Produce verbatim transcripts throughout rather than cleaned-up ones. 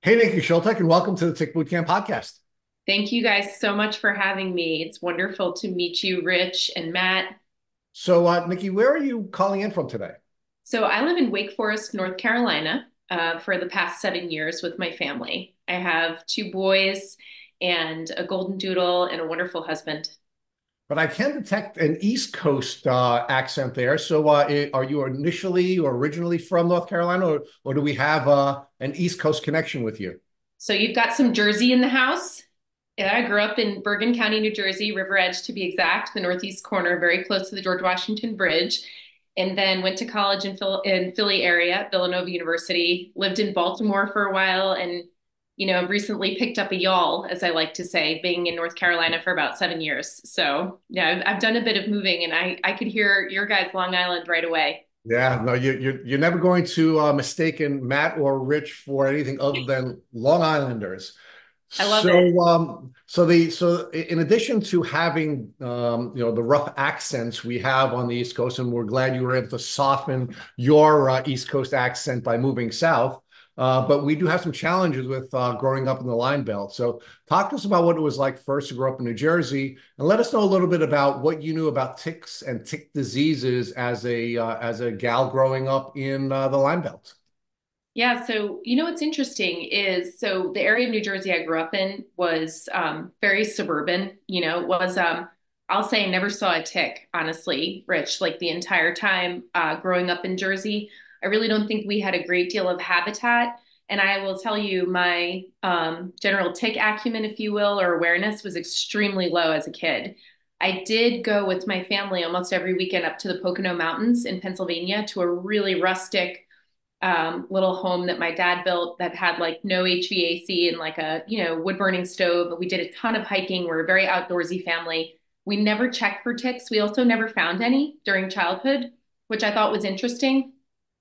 Hey, Nikki Schultek, and welcome to the Tick Bootcamp podcast. Thank you guys so much for having me. It's wonderful to meet you, Rich and Matt. So, uh, Nikki, where are you calling in from today? So, I live in Wake Forest, North Carolina, uh, for the past seven years with my family. I have two boys and a golden doodle and a wonderful husband. But I can detect an East Coast uh, accent there. So, uh, i- are you initially or originally from North Carolina, or, or do we have uh, an East Coast connection with you? So, you've got some Jersey in the house. Yeah, I grew up in Bergen County, New Jersey, River Edge to be exact, the northeast corner, very close to the George Washington Bridge. And then went to college in Phil in Philly area, Villanova University, lived in Baltimore for a while, and you know, recently picked up a y'all, as I like to say, being in North Carolina for about seven years. So yeah, I've, I've done a bit of moving, and I I could hear your guys' Long Island right away. Yeah, no, you, you're you're never going to uh, mistaken Matt or Rich for anything other than Long Islanders. I love it. So, um, so the so in addition to having um, you know, the rough accents we have on the East Coast, and we're glad you were able to soften your uh, East Coast accent by moving south. Uh, but we do have some challenges with uh, growing up in the Line Belt. So, talk to us about what it was like first to grow up in New Jersey, and let us know a little bit about what you knew about ticks and tick diseases as a uh, as a gal growing up in uh, the Line Belt. Yeah, so you know what's interesting is so the area of New Jersey I grew up in was um, very suburban. You know, it was um, I'll say I never saw a tick, honestly, Rich, like the entire time uh, growing up in Jersey. I really don't think we had a great deal of habitat. And I will tell you, my um, general tick acumen, if you will, or awareness was extremely low as a kid. I did go with my family almost every weekend up to the Pocono Mountains in Pennsylvania to a really rustic um, little home that my dad built that had like no H V A C and like a, you know, wood burning stove. We did a ton of hiking. We're a very outdoorsy family. We never checked for ticks. We also never found any during childhood, which I thought was interesting.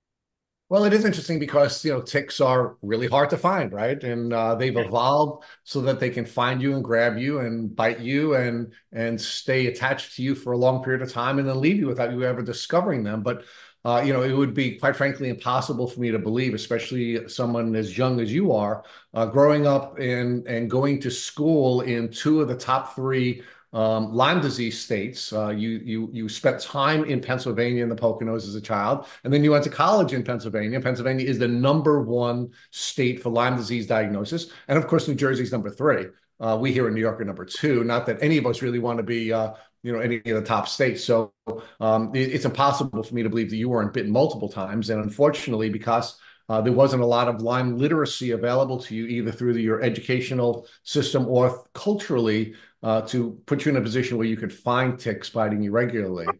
Well, it is interesting because, you know, ticks are really hard to find, right? And uh, they've evolved so that they can find you and grab you and bite you and and stay attached to you for a long period of time and then leave you without you ever discovering them. But uh, you know, it would be quite frankly impossible for me to believe, especially someone as young as you are, uh, growing up and and going to school in two of the top three um, Lyme disease states. Uh, you you you spent time in Pennsylvania in the Poconos as a child, and then you went to college in Pennsylvania. Pennsylvania is the number one state for Lyme disease diagnosis, and of course, New Jersey's number three. Uh, we here in New York are number two. Not that any of us really want to be, uh, you know, any of the top states. So um, it, it's impossible for me to believe that you weren't bitten multiple times. And unfortunately, because uh, there wasn't a lot of Lyme literacy available to you, either through the, your educational system or culturally, uh, to put you in a position where you could find ticks biting you regularly.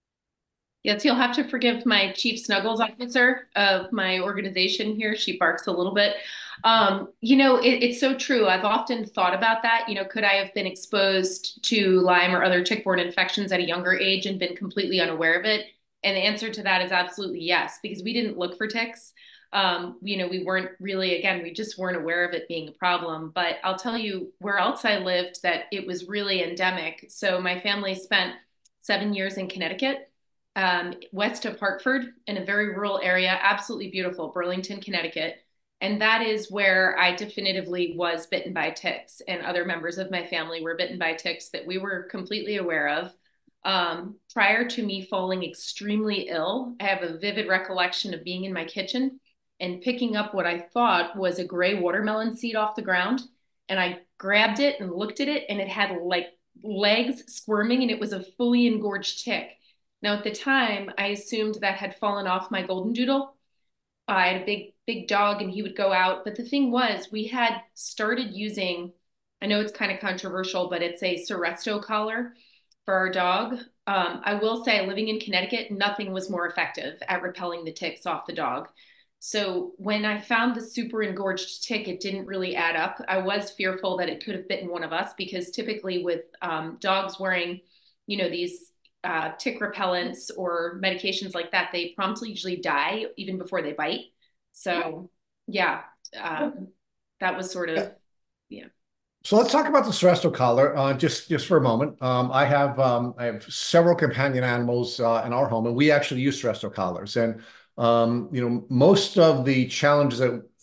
Yes, you'll have to forgive my chief snuggles officer of my organization here. She barks a little bit. Um, you know, it, it's so true. I've often thought about that. You know, could I have been exposed to Lyme or other tick-borne infections at a younger age and been completely unaware of it? And the answer to that is absolutely yes, because we didn't look for ticks. Um, you know, we weren't really, again, we just weren't aware of it being a problem. But I'll tell you where else I lived that it was really endemic. So my family spent seven years in Connecticut, um, west of Hartford in a very rural area, absolutely beautiful, Burlington, Connecticut. And that is where I definitively was bitten by ticks, and other members of my family were bitten by ticks that we were completely aware of. Um, prior to me falling extremely ill, I have a vivid recollection of being in my kitchen and picking up what I thought was a gray watermelon seed off the ground. And I grabbed it and looked at it, and it had like legs squirming, and it was a fully engorged tick. Now, at the time, I assumed that had fallen off my golden doodle. I had a big, big dog and he would go out. But the thing was, we had started using, I know it's kind of controversial, but it's a Seresto collar for our dog. Um, I will say, living in Connecticut, nothing was more effective at repelling the ticks off the dog. So when I found the super engorged tick, it didn't really add up. I was fearful that it could have bitten one of us because typically with um, dogs wearing, you know, these uh, tick repellents or medications like that, they promptly usually die even before they bite. So yeah, um, that was sort of, yeah. So let's talk about the Seresto collar uh, just just for a moment. Um, I have um, I have several companion animals uh, in our home, and we actually use Seresto collars. And um, you know, most of the challenges that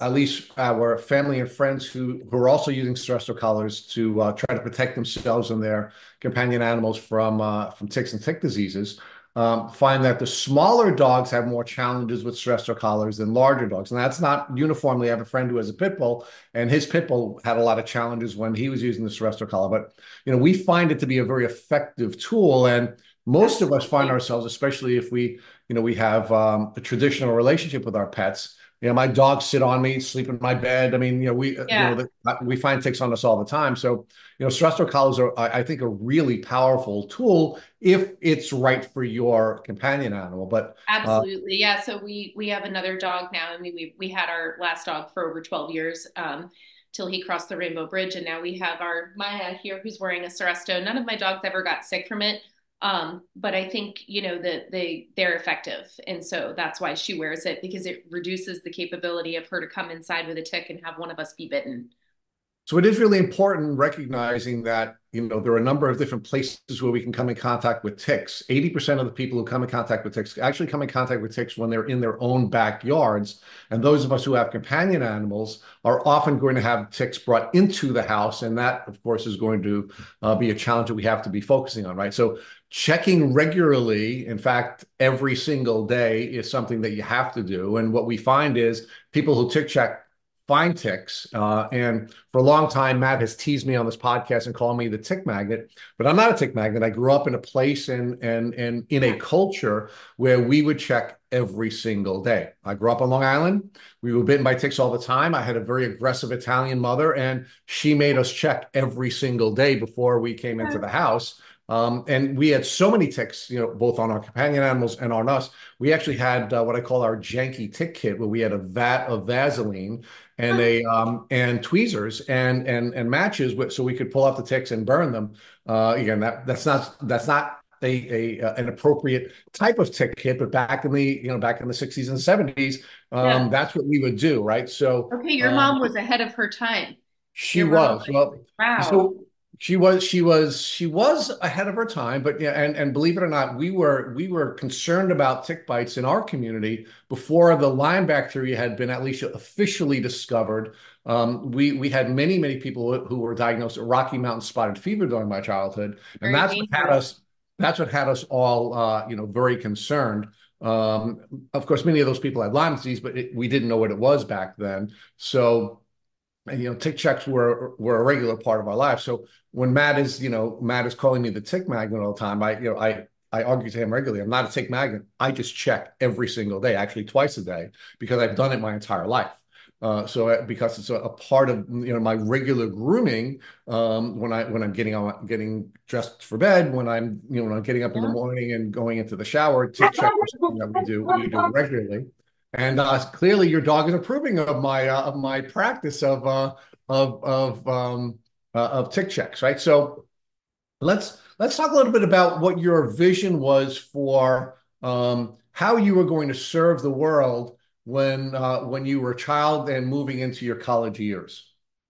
at least our family and friends who, who are also using Seresto collars to uh, try to protect themselves and their companion animals from uh, from ticks and tick diseases, um, find that the smaller dogs have more challenges with Seresto collars than larger dogs. And that's not uniformly. I have a friend who has a pit bull, and his pit bull had a lot of challenges when he was using the Seresto collar. But you know, we find it to be a very effective tool, and most of us find Absolutely. ourselves, especially if we, you know, we have um, a traditional relationship with our pets. You know, my dogs sit on me, sleep in my bed. I mean, you know, we, uh, you know, Yeah. the, uh, we find ticks on us all the time. So, you know, Seresto collars are, I I think, a really powerful tool if it's right for your companion animal. But uh, Absolutely. Yeah. So we we have another dog now. I mean, we we had our last dog for over twelve years, um, till he crossed the Rainbow Bridge. And now we have our Maya here who's wearing a Seresto. None of my dogs ever got sick from it. Um, but I think, you know, that they they're effective. And so that's why she wears it, because it reduces the capability of her to come inside with a tick and have one of us be bitten. So it is really important recognizing that, you know, there are a number of different places where we can come in contact with ticks. eighty percent of the people who come in contact with ticks actually come in contact with ticks when they're in their own backyards. And those of us who have companion animals are often going to have ticks brought into the house. And that, of course, is going to uh, be a challenge that we have to be focusing on, right? So checking regularly, in fact, every single day, is something that you have to do. And what we find is people who tick check find ticks. Uh, and for a long time, Matt has teased me on this podcast and called me the tick magnet, but I'm not a tick magnet. I grew up in a place and and and in a culture where we would check every single day. I grew up on Long Island. We were bitten by ticks all the time. I had a very aggressive Italian mother, and she made us check every single day before we came into the house. Um, and we had so many ticks, you know, both on our companion animals and on us. We actually had uh, what I call our janky tick kit, where we had a vat of Vaseline and a um, and tweezers and and and matches, with, so we could pull out the ticks and burn them. Uh, again, that that's not that's not a, a uh, an appropriate type of tick kit, but back in the you know back in the sixties and seventies, Yeah. um, that's what we would do, right? So Okay, your um, mom was ahead of her time. she Your mom, was. like, Well, wow. so she was she was she was ahead of her time, but yeah, and and believe it or not, we were we were concerned about tick bites in our community before the Lyme bacteria had been at least officially discovered. Um, we we had many many people who were diagnosed with Rocky Mountain spotted fever during my childhood, and Very that's what had dangerous. us that's what had us all uh, you know very concerned. Um, of course, many of those people had Lyme disease, but it, we didn't know what it was back then. So and, you know, tick checks were were a regular part of our lives. So when Matt is, you know, Matt is calling me the tick magnet all the time, I, you know, I I argue to him regularly. I'm not a tick magnet. I just check every single day, actually twice a day, because I've done it my entire life. Uh, so uh, because it's a, a part of you know my regular grooming, um, when I when I'm getting on getting dressed for bed, when I'm you know when I'm getting up in the Yeah. morning and going into the shower, tick checks are something that we do we do regularly. And uh, clearly, your dog is approving of my uh, of my practice of uh, of of um, uh, of tick checks, right? So let's let's talk a little bit about what your vision was for um, how you were going to serve the world when uh, when you were a child and moving into your college years.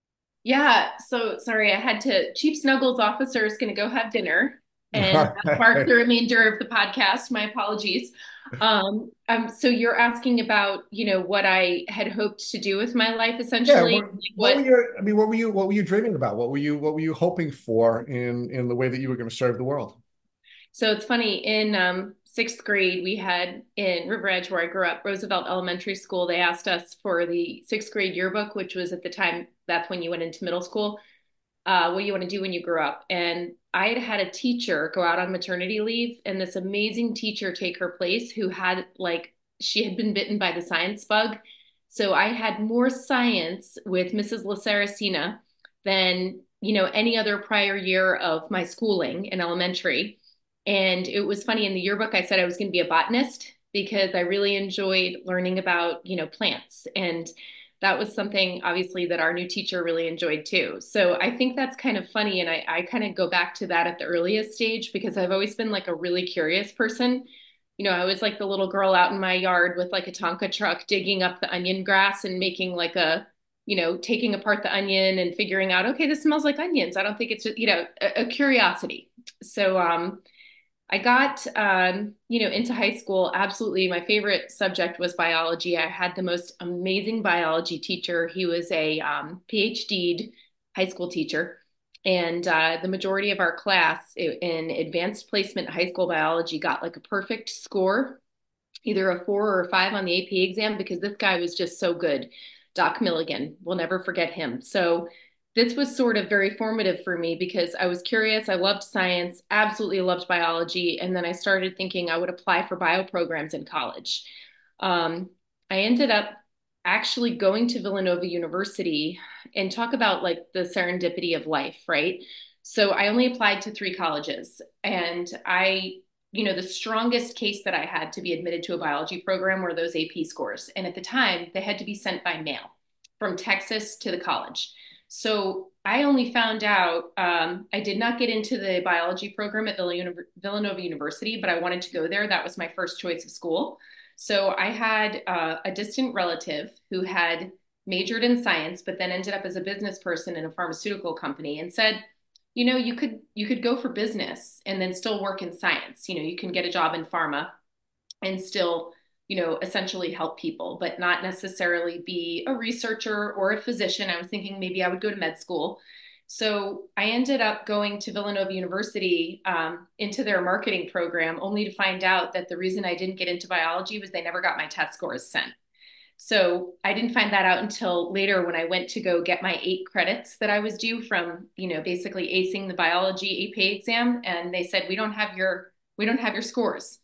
Yeah, so sorry, I had to. Chief Snuggles officer is going to go have dinner and mark the remainder of the podcast. My apologies. Um, um, so you're asking about, you know, what I had hoped to do with my life, Yeah, essentially. what, what What were your, I mean, what were you, what were you dreaming about? What were you, what were you hoping for in in the way that you were going to serve the world? So it's funny, in um, sixth grade, we had in River Edge, where I grew up, Roosevelt Elementary School, they asked us for the sixth grade yearbook, which was at the time, that's when you went into middle school, uh, what you want to do when you grow up. And I had had a teacher go out on maternity leave, and this amazing teacher take her place who had, like, she had been bitten by the science bug. So I had more science with Missus LaSaracina than, you know, any other prior year of my schooling in elementary. And it was funny, in the yearbook, I said I was going to be a botanist because I really enjoyed learning about, you know, plants. And that was something obviously that our new teacher really enjoyed too. So I think that's kind of funny. And I, I kind of go back to that at the earliest stage because I've always been like a really curious person. You know, I was like the little girl out in my yard with like a Tonka truck digging up the onion grass and making like a, you know, taking apart the onion and figuring out, okay, this smells like onions. I don't think it's, you know, a, a curiosity. So, um, I got, um, you know, into high school. Absolutely. My favorite subject was biology. I had the most amazing biology teacher. He was a um, PhD'd high school teacher. And uh, the majority of our class in advanced placement high school biology got like a perfect score, either a four or a five on the A P exam, because this guy was just so good. Doc Milligan, we'll never forget him. So this was sort of very formative for me because I was curious. I loved science, absolutely loved biology. And then I started thinking I would apply for bio programs in college. Um, I ended up actually going to Villanova University and talk about like the serendipity of life, right? So I only applied to three colleges and I you know, the strongest case that I had to be admitted to a biology program were those A P scores. And at the time, they had to be sent by mail from Texas to the college. So I only found out, um, I did not get into the biology program at Villanova University, but I wanted to go there. That was my first choice of school. So I had uh, a distant relative who had majored in science, but then ended up as a business person in a pharmaceutical company and said, you know, you could you could go for business and then still work in science. You know, you can get a job in pharma and still, you know, essentially help people, but not necessarily be a researcher or a physician. I was thinking maybe I would go to med school. So I ended up going to Villanova University um, into their marketing program, only to find out that the reason I didn't get into biology was they never got my test scores sent. So I didn't find that out until later when I went to go get my eight credits that I was due from, you know, basically acing the biology A P exam. And they said, we don't have your, we don't have your scores.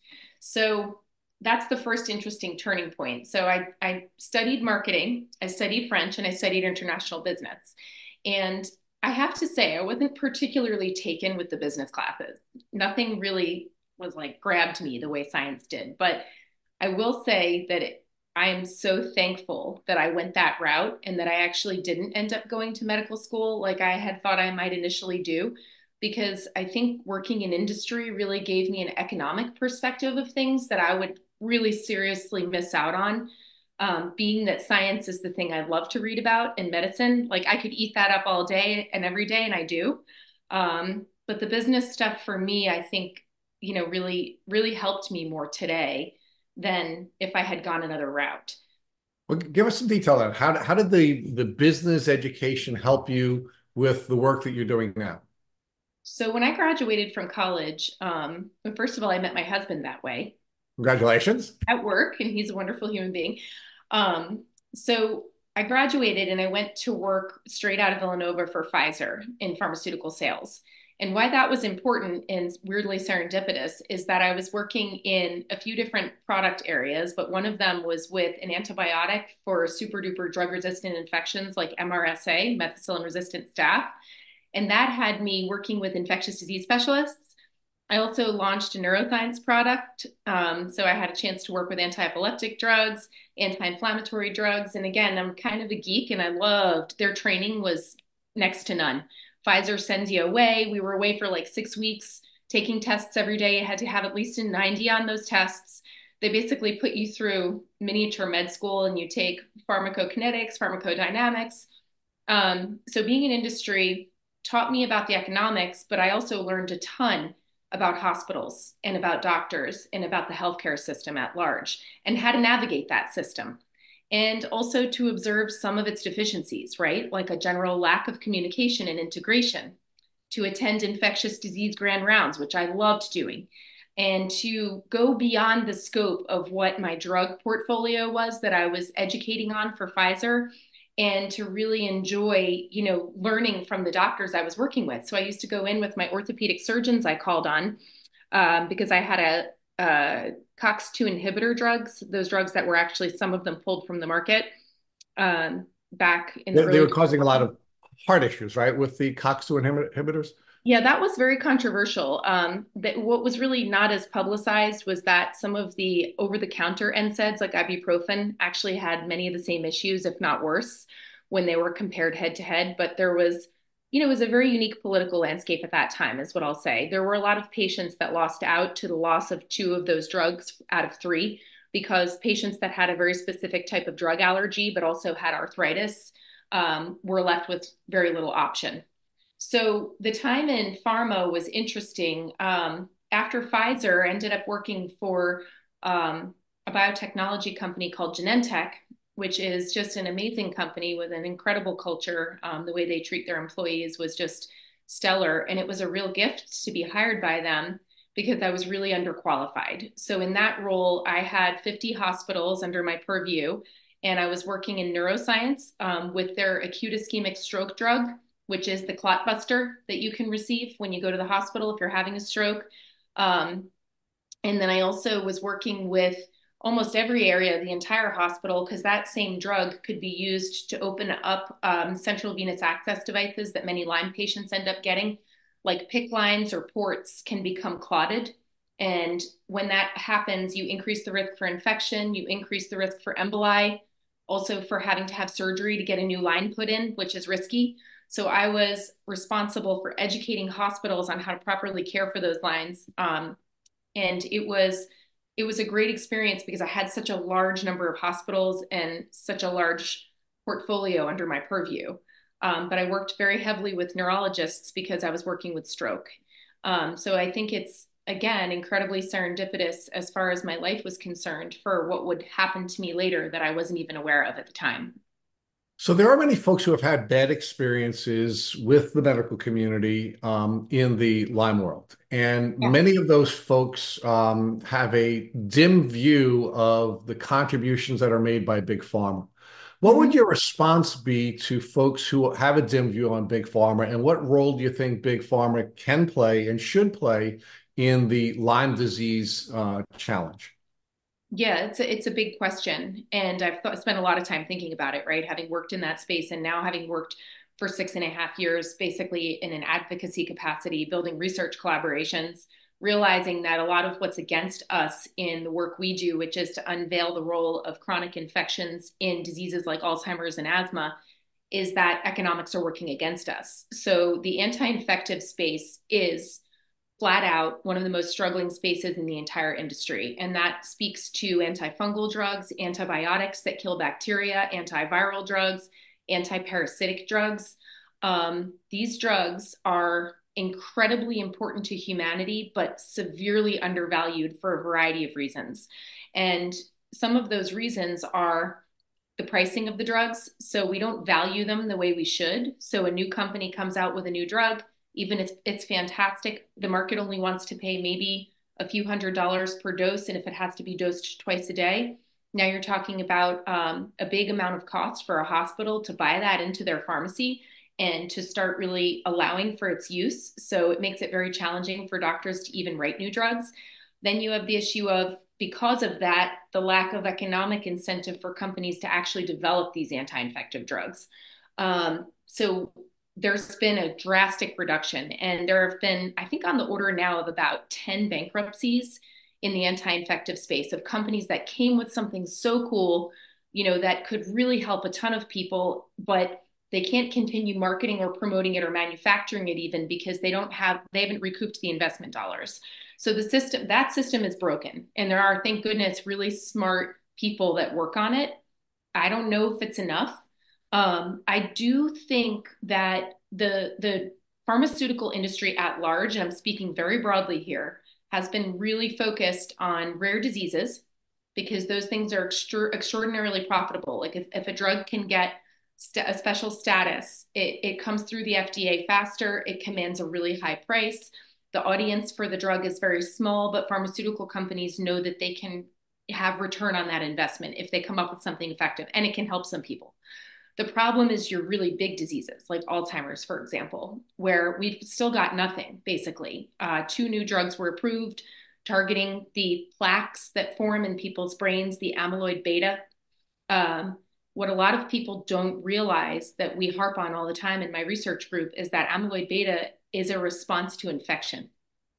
So that's the first interesting turning point. So I, I studied marketing, I studied French, and I studied international business. And I have to say, I wasn't particularly taken with the business classes. Nothing really was like grabbed me the way science did. But I will say that it, I am so thankful that I went that route and that I actually didn't end up going to medical school like I had thought I might initially do, because I think working in industry really gave me an economic perspective of things that I would really seriously miss out on. Um, being that science is the thing I love to read about in medicine, like I could eat that up all day and every day, and I do. Um, but the business stuff for me, I think, you know, really, really helped me more today than if I had gone another route. Well, give us some detail on how how did the the business education help you with the work that you're doing now? So when I graduated from college, um, first of all, I met my husband that way Congratulations. at work, and he's a wonderful human being. Um, so I graduated and I went to work straight out of Villanova for Pfizer in pharmaceutical sales. And why that was important and weirdly serendipitous is that I was working in a few different product areas, but one of them was with an antibiotic for super duper drug resistant infections like M R S A, methicillin resistant staph. And that had me working with infectious disease specialists. I also launched a neuroscience product. Um, so I had a chance to work with anti-epileptic drugs, anti-inflammatory drugs. And again, I'm kind of a geek and I loved their training was next to none. Pfizer sends you away. We were away for like six weeks, taking tests every day. You had to have at least a ninety on those tests. They basically put you through miniature med school and you take pharmacokinetics, pharmacodynamics. Um, so being in industry taught me about the economics, but I also learned a ton about hospitals and about doctors and about the healthcare system at large and how to navigate that system. And also to observe some of its deficiencies, right? Like a general lack of communication and integration, to attend infectious disease grand rounds, which I loved doing, and to go beyond the scope of what my drug portfolio was that I was educating on for Pfizer and to really enjoy, you know, learning from the doctors I was working with. So I used to go in with my orthopedic surgeons I called on um, because I had a, a COX two inhibitor drugs, those drugs that were actually some of them pulled from the market um, back in the They, they early were causing a lot of heart issues, right, with the COX two inhibitors. Yeah, that was very controversial. Um, that what was really not as publicized was that some of the over-the-counter N SAIDs, like ibuprofen, actually had many of the same issues, if not worse, when they were compared head to head. But there was, you know, it was a very unique political landscape at that time, is what I'll say. There were a lot of patients that lost out to the loss of two of those drugs out of three, because patients that had a very specific type of drug allergy, but also had arthritis, um, were left with very little option. So the time in pharma was interesting. Um, after Pfizer, I ended up working for um, a biotechnology company called Genentech, which is just an amazing company with an incredible culture. Um, the way they treat their employees was just stellar. And it was a real gift to be hired by them because I was really underqualified. So in that role, I had fifty hospitals under my purview, and I was working in neuroscience um, with their acute ischemic stroke drug, which is the clot buster that you can receive when you go to the hospital if you're having a stroke. Um, and then I also was working with almost every area of the entire hospital because that same drug could be used to open up um, central venous access devices that many Lyme patients end up getting, like PICC lines or ports can become clotted. And when that happens, you increase the risk for infection, you increase the risk for emboli, also for having to have surgery to get a new line put in, which is risky. So I was responsible for educating hospitals on how to properly care for those lines. Um, and it was it was a great experience because I had such a large number of hospitals and such a large portfolio under my purview. Um, but I worked very heavily with neurologists because I was working with stroke. Um, so I think it's, again, incredibly serendipitous as far as my life was concerned for what would happen to me later that I wasn't even aware of at the time. So there are many folks who have had bad experiences with the medical community um, in the Lyme world, and Yeah. many of those folks um, have a dim view of the contributions that are made by Big Pharma. What would Mhm. your response be to folks who have a dim view on Big Pharma, and what role do you think Big Pharma can play and should play in the Lyme disease uh, challenge? Yeah, it's a, it's a big question. And I've th- spent a lot of time thinking about it, right? Having worked in that space and now having worked for six and a half years, basically in an advocacy capacity, building research collaborations, realizing that a lot of what's against us in the work we do, which is to unveil the role of chronic infections in diseases like Alzheimer's and asthma, is that economics are working against us. So the anti-infective space is flat out one of the most struggling spaces in the entire industry. And that speaks to antifungal drugs, antibiotics that kill bacteria, antiviral drugs, antiparasitic drugs. Um, these drugs are incredibly important to humanity, but severely undervalued for a variety of reasons. And some of those reasons are the pricing of the drugs. So we don't value them the way we should. So a new company comes out with a new drug, even if it's fantastic, the market only wants to pay maybe a few hundred dollars per dose. And if it has to be dosed twice a day, now you're talking about um, a big amount of cost for a hospital to buy that into their pharmacy and to start really allowing for its use. So it makes it very challenging for doctors to even write new drugs. Then you have the issue of, because of that, the lack of economic incentive for companies to actually develop these anti-infective drugs. Um, so there's been a drastic reduction, and there have been, I think, on the order now of about ten bankruptcies in the anti-infective space of companies that came with something so cool, you know, that could really help a ton of people, but they can't continue marketing or promoting it or manufacturing it even because they don't have, they haven't recouped the investment dollars. So the system, that system is broken. And there are, thank goodness, really smart people that work on it. I don't know if it's enough. Um, I do think that the the pharmaceutical industry at large, and I'm speaking very broadly here, has been really focused on rare diseases because those things are extra, extraordinarily profitable. Like if, if a drug can get st- a special status, it, it comes through the F D A faster, it commands a really high price. The audience for the drug is very small, but pharmaceutical companies know that they can have return on that investment if they come up with something effective, and it can help some people. The problem is your really big diseases, like Alzheimer's, for example, where we've still got nothing, basically. Uh, two new drugs were approved targeting the plaques that form in people's brains, the amyloid beta. Um, what a lot of people don't realize that we harp on all the time in my research group is that amyloid beta is a response to infection.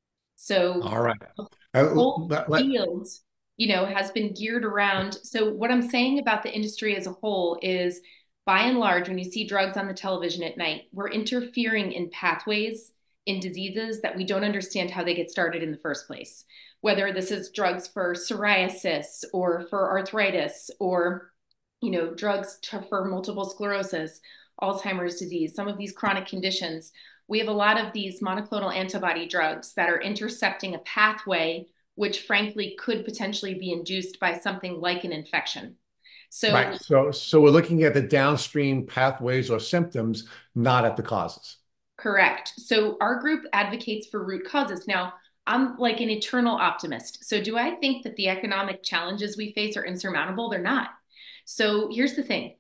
So All right. Uh, whole let, let- field, you know, has been geared around. So what I'm saying about the industry as a whole is, by and large, when you see drugs on the television at night, we're interfering in pathways in diseases that we don't understand how they get started in the first place. Whether this is drugs for psoriasis or for arthritis or, you know, drugs to, for multiple sclerosis, Alzheimer's disease, some of these chronic conditions, we have a lot of these monoclonal antibody drugs that are intercepting a pathway which frankly could potentially be induced by something like an infection. Right. So So, so we're looking at the downstream pathways or symptoms, not at the causes. correct. So our group advocates for root causes. Now, I'm like an eternal optimist. So do I think that the economic challenges we face are insurmountable? They're not. So here's the thing.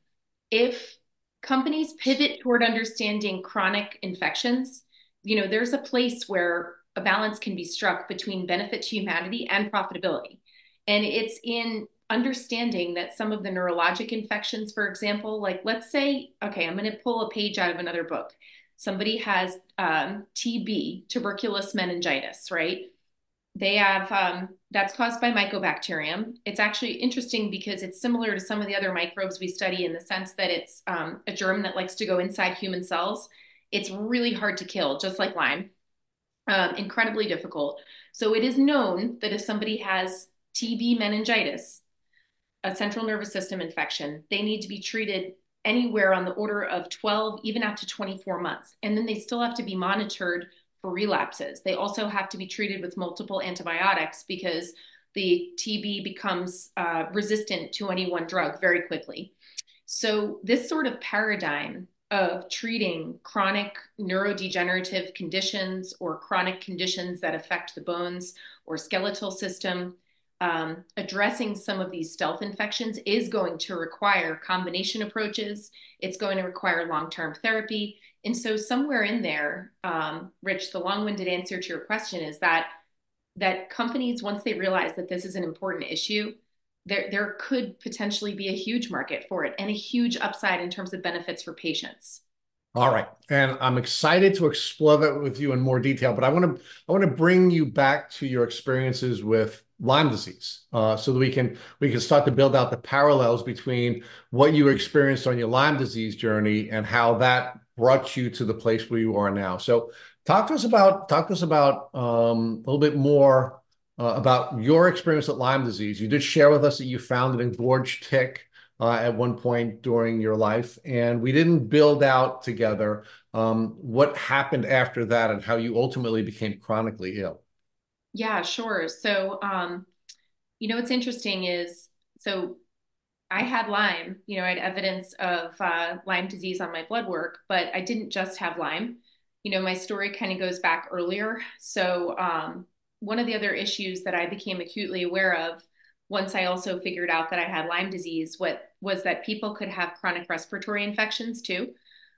If companies pivot toward understanding chronic infections, you know, there's a place where a balance can be struck between benefit to humanity and profitability. And it's in understanding that some of the neurologic infections, for example, like let's say, okay, I'm going to pull a page out of another book. Somebody has um, T B, tuberculous meningitis, right? They have um, that's caused by mycobacterium. It's actually interesting because it's similar to some of the other microbes we study in the sense that it's um, a germ that likes to go inside human cells. It's really hard to kill, just like Lyme, um, incredibly difficult. So it is known that if somebody has T B meningitis, a central nervous system infection, they need to be treated anywhere on the order of twelve, even up to twenty-four months. And then they still have to be monitored for relapses. They also have to be treated with multiple antibiotics because the T B becomes uh, resistant to any one drug very quickly. So, this sort of paradigm of treating chronic neurodegenerative conditions or chronic conditions that affect the bones or skeletal system, um, addressing some of these stealth infections is going to require combination approaches. It's going to require long-term therapy. And so somewhere in there, um, Rich, the long-winded answer to your question is that that companies, once they realize that this is an important issue, there, there could potentially be a huge market for it and a huge upside in terms of benefits for patients. All right. And I'm excited to explore that with you in more detail, but I want to I want to bring you back to your experiences with Lyme disease, uh, so that we can we can start to build out the parallels between what you experienced on your Lyme disease journey and how that brought you to the place where you are now. So talk to us about talk to us about um, a little bit more uh, about your experience with Lyme disease. You did share with us that you found an engorged tick uh, at one point during your life, and we didn't build out together um, what happened after that and how you ultimately became chronically ill. Yeah, sure. So, um, you know, what's interesting is, so I had Lyme, you know, I had evidence of uh, Lyme disease on my blood work, but I didn't just have Lyme. You know, my story kind of goes back earlier. So, um, one of the other issues that I became acutely aware of once I also figured out that I had Lyme disease, what was that people could have chronic respiratory infections too.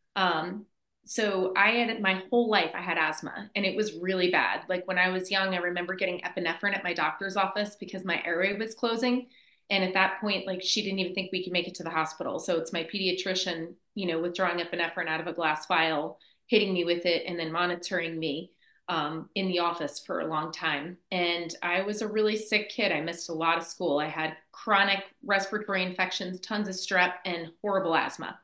Um, so I had my whole life I had asthma and it was really bad. Like when I was young, I remember getting epinephrine at my doctor's office because my airway was closing. And at that point, like she didn't even think we could make it to the hospital. So it's my pediatrician, you know, withdrawing epinephrine out of a glass vial, hitting me with it, and then monitoring me um, in the office for a long time. And I was a really sick kid. I missed a lot of school. I had chronic respiratory infections, tons of strep, and horrible asthma.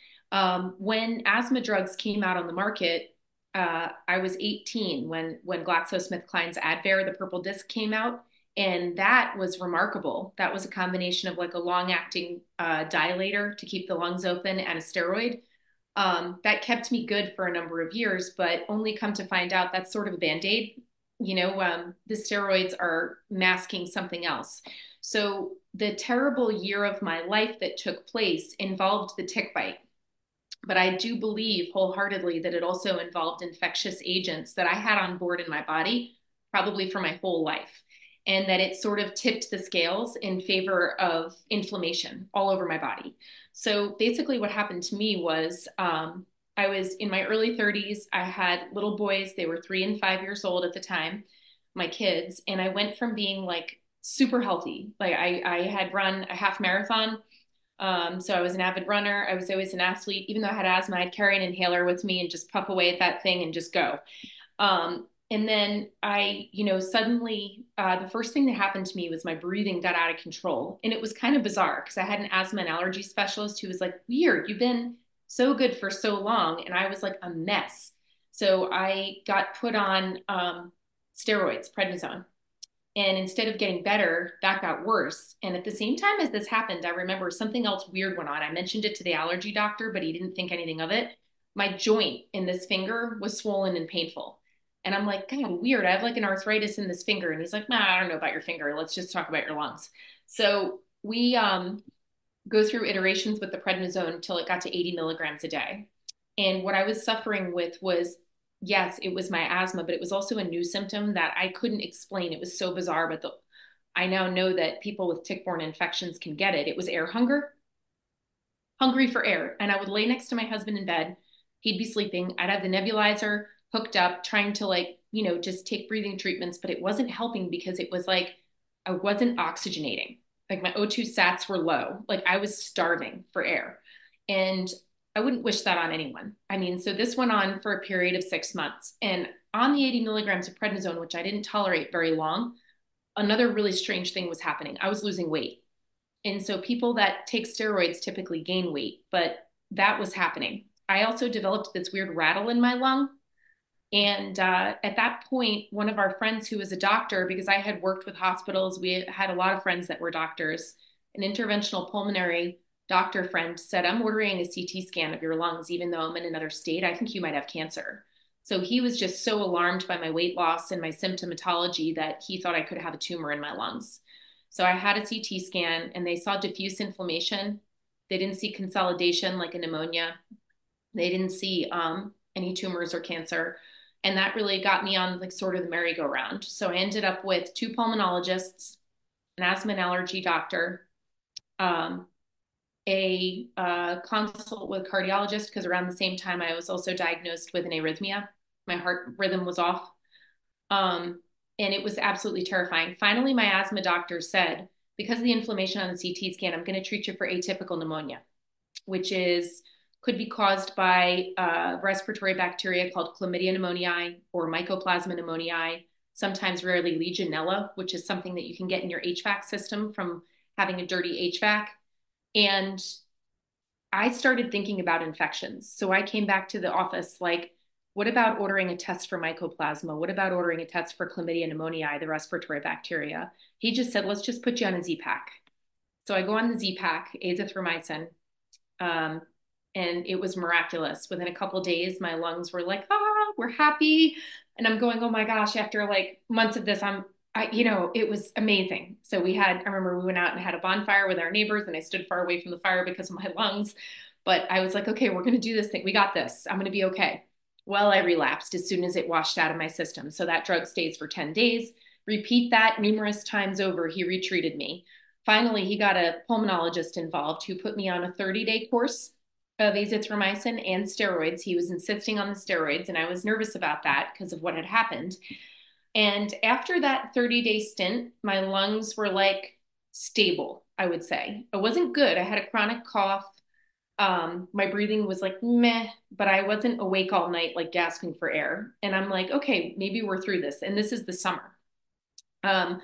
Um, when asthma drugs came out on the market, uh, I was eighteen when when GlaxoSmithKline's Advair, the purple disc, came out, and that was remarkable. That was a combination of like a long-acting uh, dilator to keep the lungs open and a steroid. Um, that kept me good for a number of years, but only come to find out that's sort of a band-aid. You know, um, the steroids are masking something else. So the terrible year of my life that took place involved the tick bite. But I do believe wholeheartedly that it also involved infectious agents that I had on board in my body, probably for my whole life. And that it sort of tipped the scales in favor of inflammation all over my body. So basically, what happened to me was um, I was in my early thirties. I had little boys, they were three and five years old at the time, my kids. And I went from being like super healthy. Like I, I had run a half marathon, um, so I was an avid runner. I was always an athlete. Even though I had asthma, I'd carry an inhaler with me and just puff away at that thing and just go. Um, and then I, you know, suddenly uh, the first thing that happened to me was my breathing got out of control. And it was kind of bizarre because I had an asthma and allergy specialist who was like, weird, you've been so good for so long. And I was like a mess. So I got put on um, steroids, prednisone. And instead of getting better, that got worse. And at the same time as this happened, I remember something else weird went on. I mentioned it to the allergy doctor, but he didn't think anything of it. My joint in this finger was swollen and painful. And I'm like, God, weird. I have like an arthritis in this finger. And he's like, nah, I don't know about your finger. Let's just talk about your lungs. So we um, go through iterations with the prednisone until it got to eighty milligrams a day. And what I was suffering with was, yes, it was my asthma, but it was also a new symptom that I couldn't explain. It was so bizarre, but the, I now know that people with tick-borne infections can get it. It was air hunger, hungry for air. And I would lay next to my husband in bed. He'd be sleeping. I'd have the nebulizer hooked up, trying to like, you know, just take breathing treatments, but it wasn't helping because it was like I wasn't oxygenating. Like my O two sats were low. Like I was starving for air. And I wouldn't wish that on anyone. I mean, so this went on for a period of six months. And on the eighty milligrams of prednisone, which I didn't tolerate very long, another really strange thing was happening. I was losing weight. And so people that take steroids typically gain weight, but that was happening. I also developed this weird rattle in my lung. And uh, at that point, one of our friends who was a doctor, because I had worked with hospitals, we had a lot of friends that were doctors, an interventional pulmonary doctor friend said, I'm ordering a C T scan of your lungs, even though I'm in another state. I think you might have cancer. So he was just so alarmed by my weight loss and my symptomatology that he thought I could have a tumor in my lungs. So I had a C T scan and they saw diffuse inflammation. They didn't see consolidation like a pneumonia. They didn't see um, any tumors or cancer. And that really got me on like sort of the merry-go-round. So I ended up with two pulmonologists, an asthma and allergy doctor, um, a uh, consult with a cardiologist, because around the same time I was also diagnosed with an arrhythmia. My heart rhythm was off. Um, and it was absolutely terrifying. Finally, my asthma doctor said, because of the inflammation on the C T scan, I'm going to treat you for atypical pneumonia, which is could be caused by a respiratory bacteria called Chlamydia pneumoniae or Mycoplasma pneumoniae, sometimes rarely Legionella, which is something that you can get in your H V A C system from having a dirty H V A C. And I started thinking about infections. So I came back to the office like, what about ordering a test for mycoplasma? What about ordering a test for Chlamydia pneumoniae, the respiratory bacteria? He just said, let's just put you on a Z-Pak. So I go on the Z-Pak, azithromycin, um, and it was miraculous. Within a couple of days, my lungs were like, ah, we're happy. And I'm going, oh my gosh, after like months of this, I'm, I, you know, it was amazing. So we had, I remember we went out and had a bonfire with our neighbors and I stood far away from the fire because of my lungs. But I was like, okay, we're going to do this thing. We got this. I'm going to be okay. Well, I relapsed as soon as it washed out of my system. So that drug stays for ten days. Repeat that numerous times over. He retreated me. Finally, he got a pulmonologist involved who put me on a thirty day course of azithromycin and steroids. He was insisting on the steroids, and I was nervous about that because of what had happened. And after that thirty day stint, my lungs were like stable, I would say. It wasn't good. I had a chronic cough. Um, my breathing was like meh, but I wasn't awake all night, like gasping for air. And I'm like, okay, maybe we're through this. And this is the summer. Um,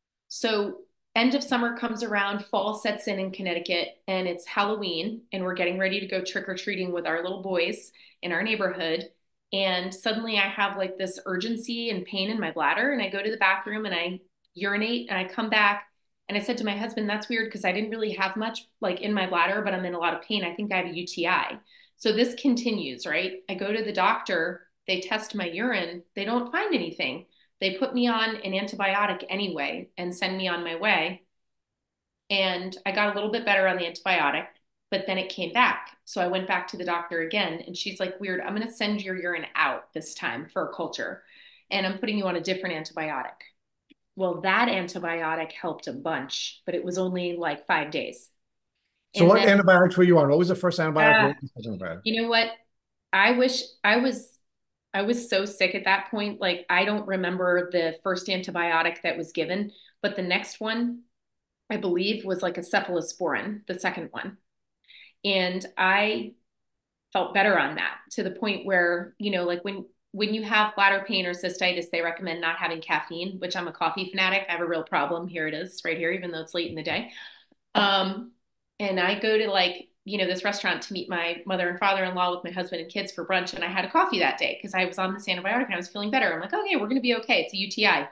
so end of summer comes around, fall sets in in Connecticut, and it's Halloween, and we're getting ready to go trick or treating with our little boys in our neighborhood. And suddenly I have like this urgency and pain in my bladder, and I go to the bathroom and I urinate and I come back. And I said to my husband, that's weird because I didn't really have much like in my bladder, but I'm in a lot of pain. I think I have a U T I. So this continues, right? I go to the doctor, they test my urine, they don't find anything. They put me on an antibiotic anyway and send me on my way. And I got a little bit better on the antibiotic, but then it came back. So I went back to the doctor again, and she's like, weird, I'm going to send your urine out this time for a culture, and I'm putting you on a different antibiotic. Well, that antibiotic helped a bunch, but it was only like five days. So And what then, antibiotics were you on? What was the first antibiotic? uh, What was the second antibiotic? you know what? I wish I was I was so sick at that point. Like I don't remember the first antibiotic that was given, but the next one, I believe, was like a cephalosporin, the second one. And I felt better on that to the point where, you know, like when when you have bladder pain or cystitis, they recommend not having caffeine, which I'm a coffee fanatic. I have a real problem. Here it is right here, even though it's late in the day. Um, and I go to like, you know, this restaurant to meet my mother and father-in-law with my husband and kids for brunch. And I had a coffee that day because I was on this antibiotic and I was feeling better. I'm like, okay, we're going to be okay. It's a U T I.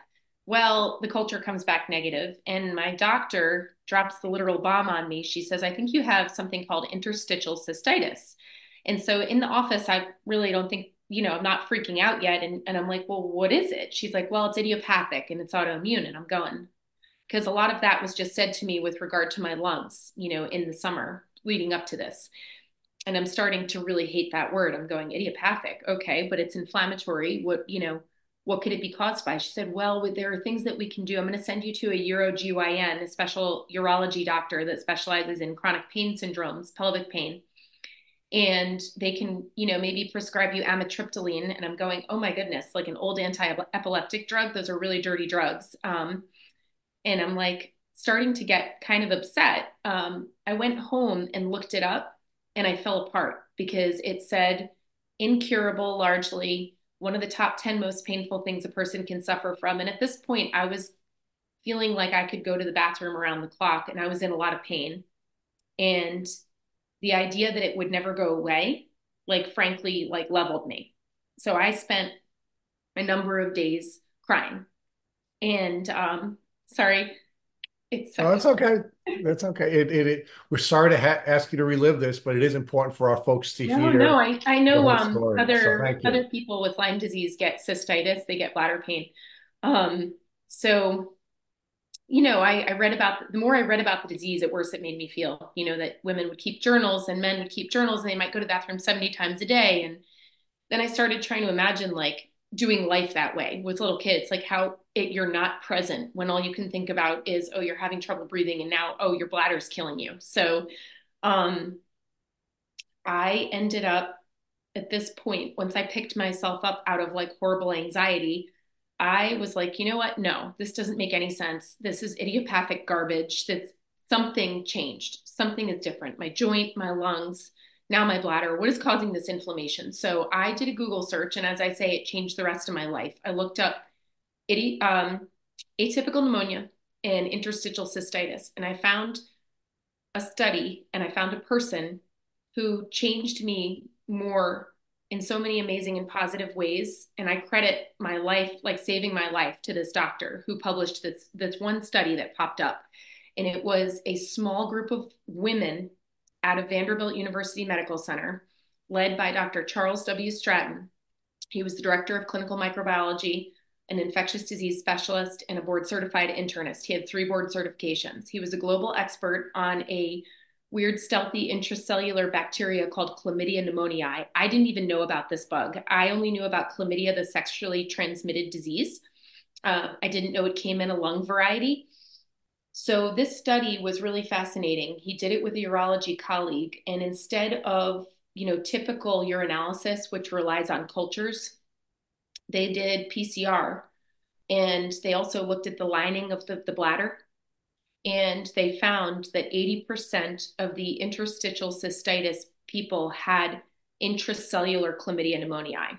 Well, the culture comes back negative, and my doctor drops the literal bomb on me. She says, I think you have something called interstitial cystitis. And so in the office, I really don't think, you know, I'm not freaking out yet. And, and I'm like, well, what is it? She's like, well, it's idiopathic and it's autoimmune. And I'm going, because a lot of that was just said to me with regard to my lungs, you know, in the summer leading up to this. And I'm starting to really hate that word. I'm going idiopathic. Okay, but it's inflammatory. What, you know, what could it be caused by? She said, well, there are things that we can do. I'm going to send you to a Uro G Y N, a special urology doctor that specializes in chronic pain syndromes, pelvic pain. And they can, you know, maybe prescribe you amitriptyline. And I'm going, oh my goodness, like an old anti-epileptic drug. Those are really dirty drugs. Um, and I'm like starting to get kind of upset. Um, I went home and looked it up and I fell apart because it said incurable, largely one of the top ten most painful things a person can suffer from. And at this point, I was feeling like I could go to the bathroom around the clock and I was in a lot of pain. And the idea that it would never go away, like frankly, like leveled me. So I spent a number of days crying. And um, sorry, it's No, that's okay. That's okay. It, it, it we're sorry to ha ask you to relive this, but it is important for our folks to no, no. hear I I the know whole um story. So other thank you. other people with Lyme disease get cystitis, they get bladder pain. Um, so you know, I, I read about the more I read about the disease, the worse it made me feel. You know, that women would keep journals and men would keep journals and they might go to the bathroom seventy times a day. And then I started trying to imagine like doing life that way with little kids, like how it, you're not present when all you can think about is, oh, you're having trouble breathing, and now, oh, your bladder's killing you. So um, I ended up at this point, once I picked myself up out of like horrible anxiety, I was like, you know what? No, this doesn't make any sense. This is idiopathic garbage. That something changed. Something is different. My joint, my lungs, now my bladder. What is causing this inflammation? So I did a Google search, and as I say, it changed the rest of my life. I looked up idi- um, atypical pneumonia and interstitial cystitis, and I found a study and I found a person who changed me more in so many amazing and positive ways. And I credit my life, like saving my life, to this doctor who published this, this one study that popped up. And it was a small group of women out of Vanderbilt University Medical Center, led by Doctor Charles W. Stratton. He was the director of clinical microbiology, an infectious disease specialist, and a board certified internist. He had three board certifications. He was a global expert on a weird, stealthy intracellular bacteria called Chlamydia pneumoniae. I didn't even know about this bug. I only knew about chlamydia, the sexually transmitted disease. Uh, I didn't know it came in a lung variety. So this study was really fascinating. He did it with a urology colleague, and instead of, you know, typical urinalysis, which relies on cultures, they did P C R, and they also looked at the lining of the, the bladder, and they found that eighty percent of the interstitial cystitis people had intracellular chlamydia pneumoniae.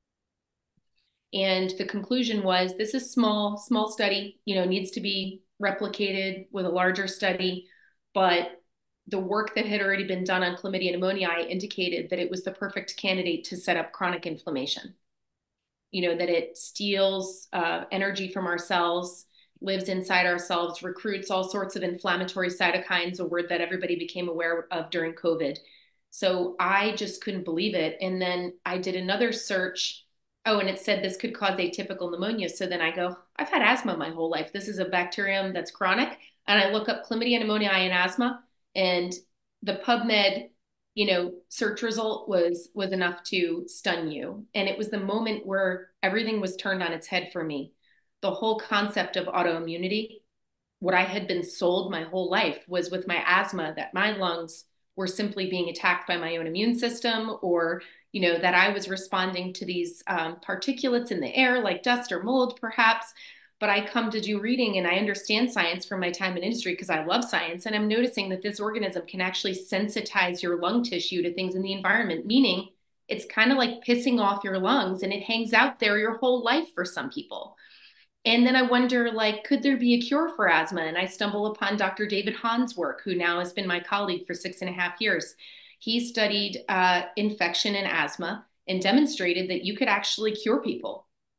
And the conclusion was this is small, small study, you know, needs to be replicated with a larger study, but the work that had already been done on chlamydia pneumoniae indicated that it was the perfect candidate to set up chronic inflammation. You know, that it steals uh, energy from our cells, lives inside ourselves, recruits all sorts of inflammatory cytokines, a word that everybody became aware of during COVID. So I just couldn't believe it. And then I did another search. Oh, and it said this could cause atypical pneumonia. So then I go, I've had asthma my whole life. This is a bacterium that's chronic. And I look up chlamydia pneumoniae and asthma, and the PubMed, you know, search result was was enough to stun you. And it was the moment where everything was turned on its head for me. The whole concept of autoimmunity, what I had been sold my whole life was with my asthma, that my lungs were simply being attacked by my own immune system, or, you know, that I was responding to these um, particulates in the air, like dust or mold, perhaps. But I come to do reading and I understand science from my time in industry because I love science. And I'm noticing that this organism can actually sensitize your lung tissue to things in the environment, meaning it's kind of like pissing off your lungs and it hangs out there your whole life for some people. And then I wonder, like, could there be a cure for asthma? And I stumble upon Doctor David Hahn's work, who now has been my colleague for six and a half years. He studied uh, infection and asthma and demonstrated that you could actually cure people.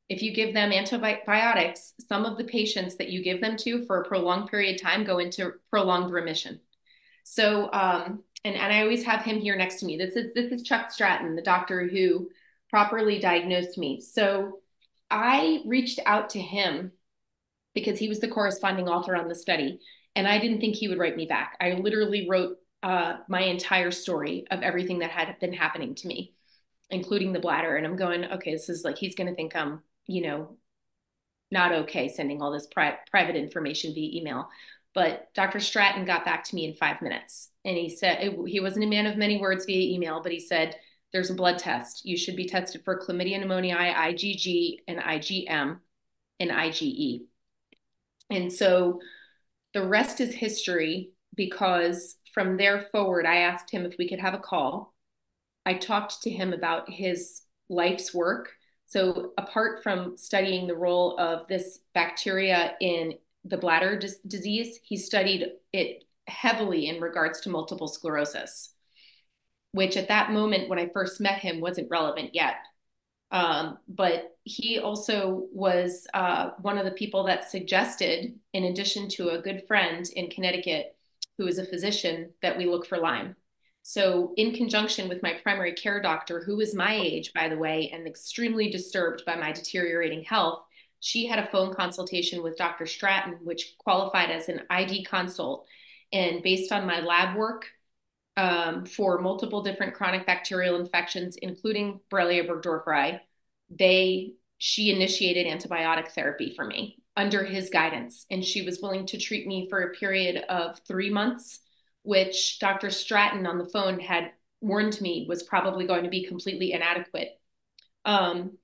If you give them antibiotics, some of the patients that you give them to for a prolonged period of time go into prolonged remission. So, um, and, and I always have him here next to me. This is this is Chuck Stratton, the doctor who properly diagnosed me. So I reached out to him because he was the corresponding author on the study, and I didn't think he would write me back. I literally wrote uh, my entire story of everything that had been happening to me, including the bladder. And I'm going, okay, this is like, he's going to think I'm, you know, not okay sending all this pri- private information via email. But Doctor Stratton got back to me in five minutes. And he said, it, he wasn't a man of many words via email, but he said, there's a blood test. You should be tested for chlamydia pneumoniae, I G G, and I G M, and I G E. And so the rest is history, because from there forward, I asked him if we could have a call. I talked to him about his life's work. So apart from studying the role of this bacteria in the bladder dis- disease, he studied it heavily in regards to multiple sclerosis, which at that moment when I first met him wasn't relevant yet. Um, but he also was uh, one of the people that suggested, in addition to a good friend in Connecticut who is a physician, that we look for Lyme. So, in conjunction with my primary care doctor, who is my age, by the way, and extremely disturbed by my deteriorating health, she had a phone consultation with Doctor Stratton, which qualified as an I D consult. And based on my lab work, um, for multiple different chronic bacterial infections, including Borrelia burgdorferi, they she initiated antibiotic therapy for me under his guidance, and she was willing to treat me for a period of three months, which Doctor Stratton on the phone had warned me was probably going to be completely inadequate. Um,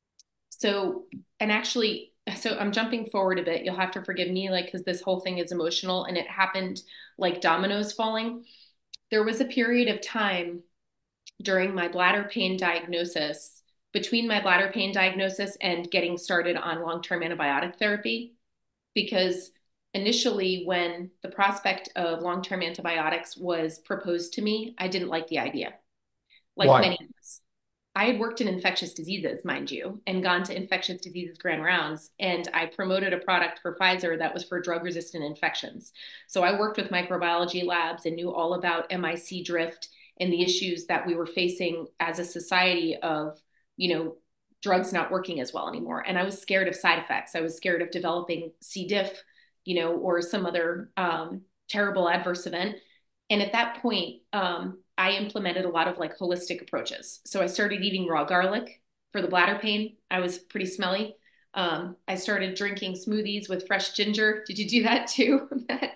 so, and actually, so I'm jumping forward a bit. You'll have to forgive me, like, because this whole thing is emotional and it happened like dominoes falling. There was a period of time during my bladder pain diagnosis, between my bladder pain diagnosis and getting started on long-term antibiotic therapy, because initially when the prospect of long-term antibiotics was proposed to me, I didn't like the idea, like Why? many of us. I had worked in infectious diseases, mind you, and gone to infectious diseases grand rounds. And I promoted a product for Pfizer that was for drug resistant infections. So I worked with microbiology labs and knew all about M I C drift and the issues that we were facing as a society of, you know, drugs not working as well anymore. And I was scared of side effects. I was scared of developing C. diff, you know, or some other um, terrible adverse event. And at that point, um, I implemented a lot of like holistic approaches. So I started eating raw garlic for the bladder pain. I was pretty smelly. Um, I started drinking smoothies with fresh ginger. Did you do that too?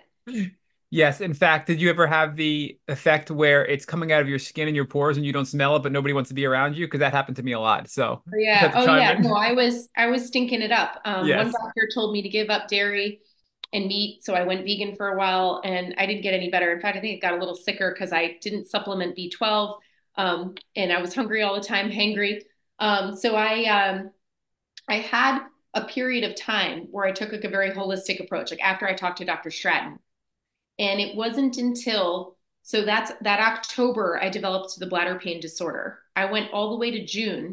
Yes. In fact, did you ever have the effect where it's coming out of your skin and your pores and you don't smell it, but nobody wants to be around you? Because that happened to me a lot. So just Yeah. have to Oh chime yeah. No, in. I was I was stinking it up. Um, one Yes. doctor told me to give up dairy and meat, so I went vegan for a while, and I didn't get any better. In fact, I think it got a little sicker because I didn't supplement B twelve, um, and I was hungry all the time, hangry. Um, so I um, I had a period of time where I took like a very holistic approach, like after I talked to Doctor Stratton, and it wasn't until so that's that October I developed the bladder pain disorder. I went all the way to June.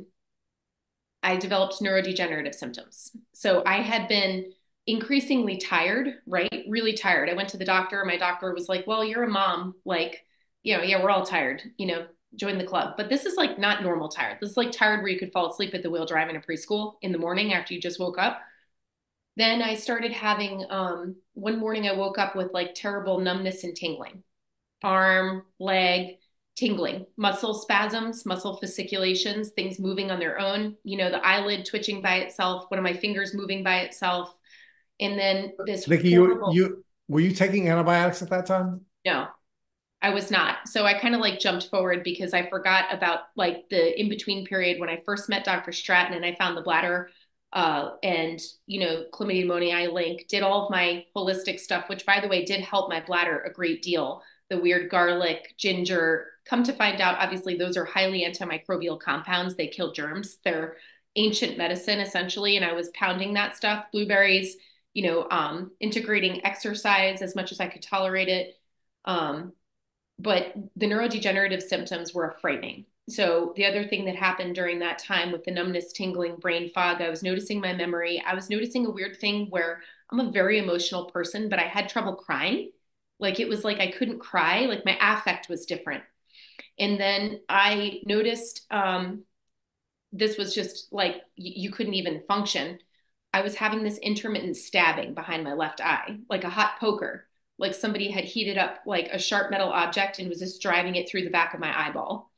I developed neurodegenerative symptoms. So I had been increasingly tired, right? Really tired. I went to the doctor. My doctor was like, well, you're a mom. Like, you know, yeah, we're all tired, you know, join the club. But this is like not normal tired. This is like tired where you could fall asleep at the wheel driving to preschool in the morning after you just woke up. Then I started having, um, one morning I woke up with like terrible numbness and tingling, arm, leg, tingling, muscle spasms, muscle fasciculations, things moving on their own, you know, the eyelid twitching by itself, one of my fingers moving by itself. And then this Nikki, you horrible, you were you taking antibiotics at that time? no, I was not. So I kind of like jumped forward because I forgot about like the in between period when I first met Doctor Stratton and I found the bladder uh, and, you know, chlamydia pneumoniae link, did all of my holistic stuff, which by the way, did help my bladder a great deal. The weird garlic, ginger, come to find out, obviously, those are highly antimicrobial compounds. They kill germs. They're ancient medicine essentially. And I was pounding that stuff, blueberries, you know, um, integrating exercise as much as I could tolerate it. Um, but the neurodegenerative symptoms were frightening. So the other thing that happened during that time with the numbness, tingling, brain fog, I was noticing my memory. I was noticing a weird thing where I'm a very emotional person, but I had trouble crying. Like it was like I couldn't cry, like my affect was different. And then I noticed um, this was just like you couldn't even function. I was having this intermittent stabbing behind my left eye, like a hot poker, like somebody had heated up like a sharp metal object and was just driving it through the back of my eyeball.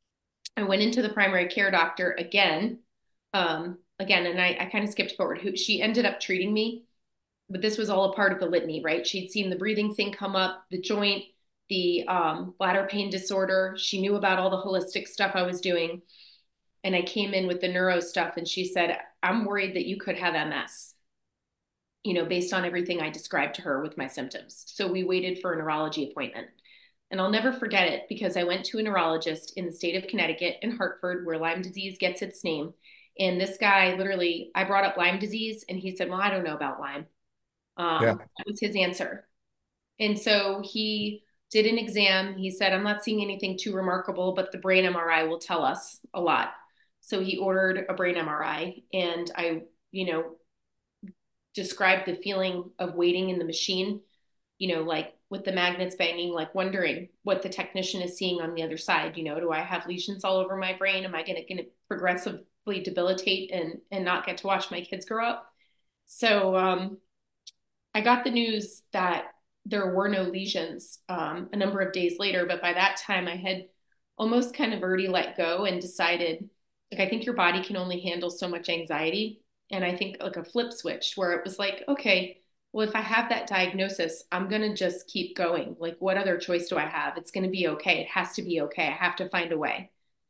I went into the primary care doctor again, um, again, and I, I kind of skipped forward. Who she ended up treating me, but this was all a part of the litany, right? She'd seen the breathing thing come up, the joint, the um, bladder pain disorder. She knew about all the holistic stuff I was doing. And I came in with the neuro stuff, and she said, I'm worried that you could have M S, you know, based on everything I described to her with my symptoms. So we waited for a neurology appointment. And I'll never forget it because I went to a neurologist in the state of Connecticut in Hartford, where Lyme disease gets its name. And this guy literally, I brought up Lyme disease, and he said, well, I don't know about Lyme. Yeah. Um, that was his answer. And so he did an exam. He said, I'm not seeing anything too remarkable, but the brain M R I will tell us a lot. So he ordered a brain M R I, and I, you know, described the feeling of waiting in the machine, you know, like with the magnets banging, like wondering what the technician is seeing on the other side. You know, do I have lesions all over my brain? Am I going to progressively debilitate and and not get to watch my kids grow up? So um, I got the news that there were no lesions um, a number of days later, but by that time I had almost kind of already let go and decided, like, I think your body can only handle so much anxiety. And I think like a flip switch where it was like, okay, well, if I have that diagnosis, I'm going to just keep going. Like, what other choice do I have? It's going to be okay. It has to be okay. I have to find a way.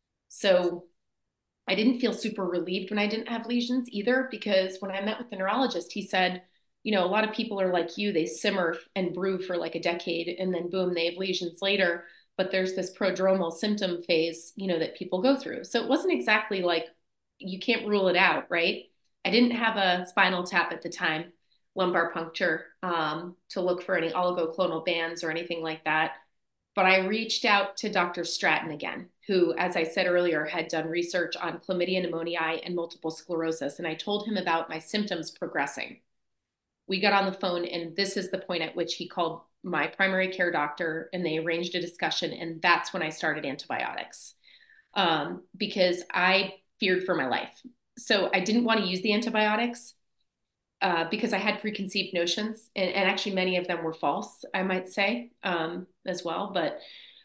So I didn't feel super relieved when I didn't have lesions either, because when I met with the neurologist, he said, you know, a lot of people are like you, they simmer and brew for like a decade and then boom, they have lesions later. But there's this prodromal symptom phase, you know, that people go through. So it wasn't exactly like you can't rule it out, right? I didn't have a spinal tap at the time, lumbar puncture, um, to look for any oligoclonal bands or anything like that. But I reached out to Doctor Stratton again, who, as I said earlier, had done research on chlamydia pneumoniae and multiple sclerosis. And I told him about my symptoms progressing. We got on the phone, and this is the point at which he called my primary care doctor, and they arranged a discussion. And that's when I started antibiotics, um, because I feared for my life. So I didn't want to use the antibiotics uh, because I had preconceived notions, and, and actually many of them were false, I might say, um, as well. But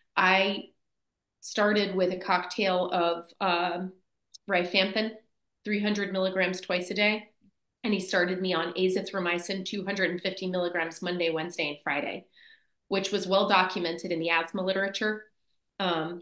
I started with a cocktail of um, rifampin, three hundred milligrams twice a day. And he started me on azithromycin, two hundred fifty milligrams Monday, Wednesday, and Friday, which was well documented in the asthma literature. Um,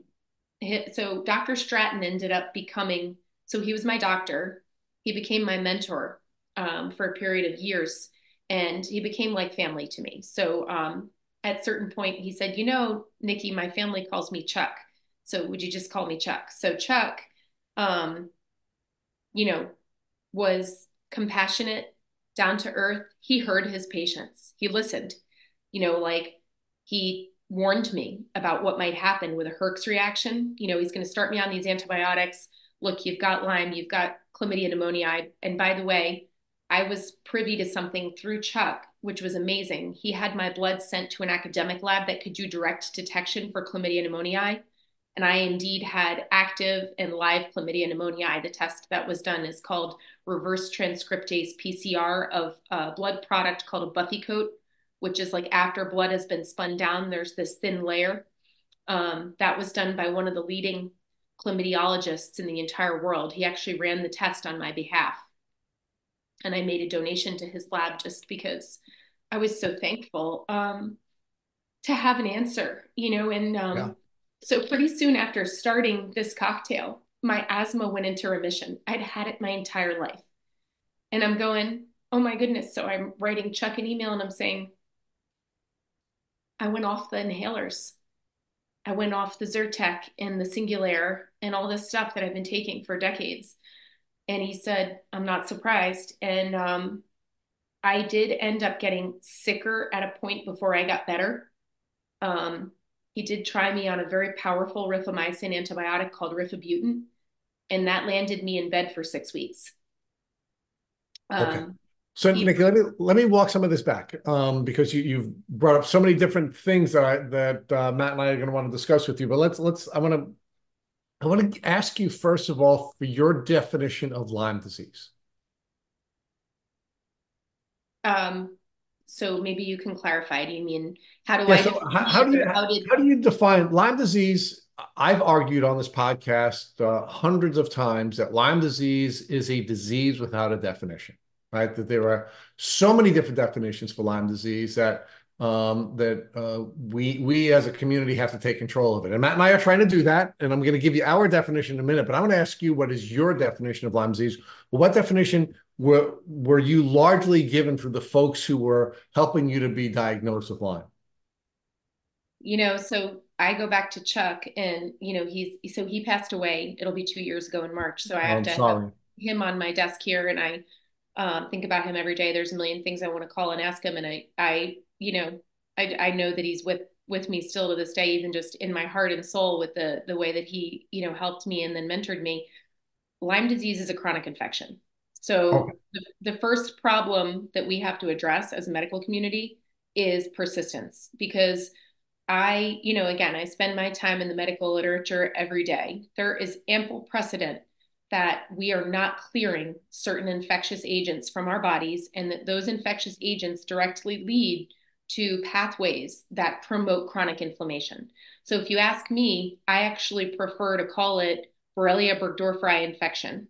so Doctor Stratton ended up becoming, so he was my doctor. He became my mentor um, for a period of years, and he became like family to me. So um, at a certain point, he said, you know, Nikki, my family calls me Chuck. So would you just call me Chuck? So Chuck, um, you know, was compassionate, down to earth. He heard his patients. He listened, you know, like he warned me about what might happen with a Herx reaction. You know, he's going to start me on these antibiotics. Look, you've got Lyme, you've got chlamydia pneumoniae. And by the way, I was privy to something through Chuck, which was amazing. He had my blood sent to an academic lab that could do direct detection for chlamydia pneumoniae. And I indeed had active and live chlamydia pneumoniae. The test that was done is called reverse transcriptase P C R of a blood product called a Buffy coat, which is like after blood has been spun down, there's this thin layer. Um, that was done by one of the leading chlamydiologists in the entire world. He actually ran the test on my behalf. And I made a donation to his lab just because I was so thankful um, to have an answer, you know, and um, Yeah. so pretty soon after starting this cocktail, my asthma went into remission. I'd had it my entire life. And I'm going, oh my goodness. So I'm writing Chuck an email and I'm saying, I went off the inhalers. I went off the Zyrtec and the Singulair and all this stuff that I've been taking for decades. And he said, I'm not surprised. And um, I did end up getting sicker at a point before I got better. Um, He did try me on a very powerful rifamycin antibiotic called rifabutin, and that landed me in bed for six weeks. Okay. Um, So, he, Nikki, let me let me walk some of this back, um, because you you've brought up so many different things that I, that uh, Matt and I are going to want to discuss with you. But let's let's I want to I want to ask you first of all for your definition of Lyme disease. um, so maybe you can clarify. Do you mean how do Yeah. I So define how, how it, do you or how did? how do you define Lyme disease? I've argued on this podcast uh, hundreds of times that Lyme disease is a disease without a definition, right? That there are so many different definitions for Lyme disease that um, that uh, we we as a community have to take control of it. And Matt and I are trying to do that. And I'm going to give you our definition in a minute, but I want to ask you, what is your definition of Lyme disease? Well, what definition were were you largely given for the folks who were helping you to be diagnosed with Lyme? You know, so I go back to Chuck, and you know, he's so he passed away. It'll be two years ago in March. So I Oh, have I'm to have sorry. him on my desk here, and I um, think about him every day. There's a million things I want to call and ask him, and I, I, you know, I, I know that he's with with me still to this day, even just in my heart and soul, with the the way that he, you know, helped me and then mentored me. Lyme disease is a chronic infection. Okay. So the, the first problem that we have to address as a medical community is persistence, because I, you know, again, I spend my time in the medical literature every day. There is ample precedent that we are not clearing certain infectious agents from our bodies, and that those infectious agents directly lead to pathways that promote chronic inflammation. So if you ask me, I actually prefer to call it Borrelia burgdorferi infection,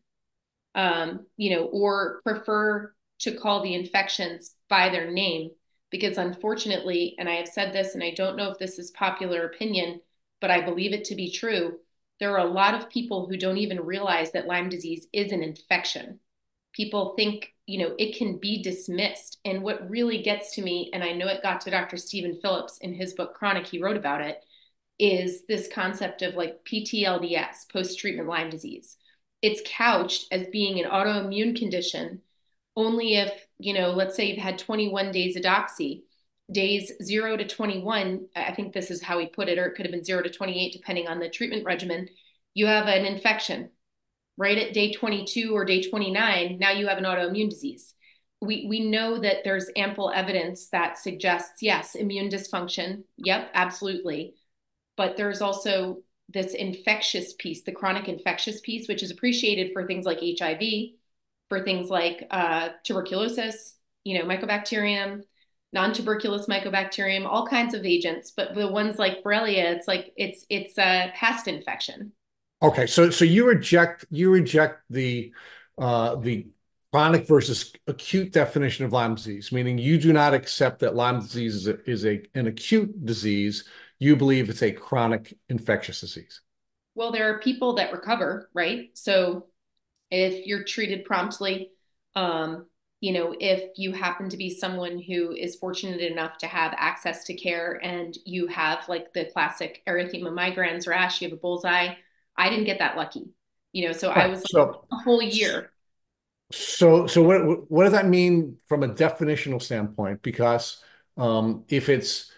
um, you know, or prefer to call the infections by their name. Because unfortunately, and I have said this, and I don't know if this is popular opinion, but I believe it to be true, there are a lot of people who don't even realize that Lyme disease is an infection. People think, you know, it can be dismissed. And what really gets to me, and I know it got to Doctor Stephen Phillips in his book Chronic, he wrote about it, is this concept of like P T L D S, post-treatment Lyme disease. It's couched as being an autoimmune condition only if, you know, let's say you've had twenty-one days of doxy, days zero to twenty-one, I think this is how he put it, or it could have been zero to twenty-eight, depending on the treatment regimen, you have an infection. Right at day twenty-two or day twenty-nine, now you have an autoimmune disease. We, we know that there's ample evidence that suggests, yes, immune dysfunction. Yep, absolutely. But there's also this infectious piece, the chronic infectious piece, which is appreciated for things like H I V, for things like uh, tuberculosis, you know, mycobacterium, non-tuberculous mycobacterium, all kinds of agents. But the ones like Borrelia, it's like it's it's a past infection. Okay, so so you reject you reject the uh, the chronic versus acute definition of Lyme disease, meaning you do not accept that Lyme disease is a, is a an acute disease. You believe it's a chronic infectious disease. Well, there are people that recover, right? So if you're treated promptly, um, you know, if you happen to be someone who is fortunate enough to have access to care, and you have like the classic erythema migrans rash, you have a bullseye. I didn't get that lucky, you know, so I Right. was like So a whole year. so so what what does that mean from a definitional standpoint? Because um, if it's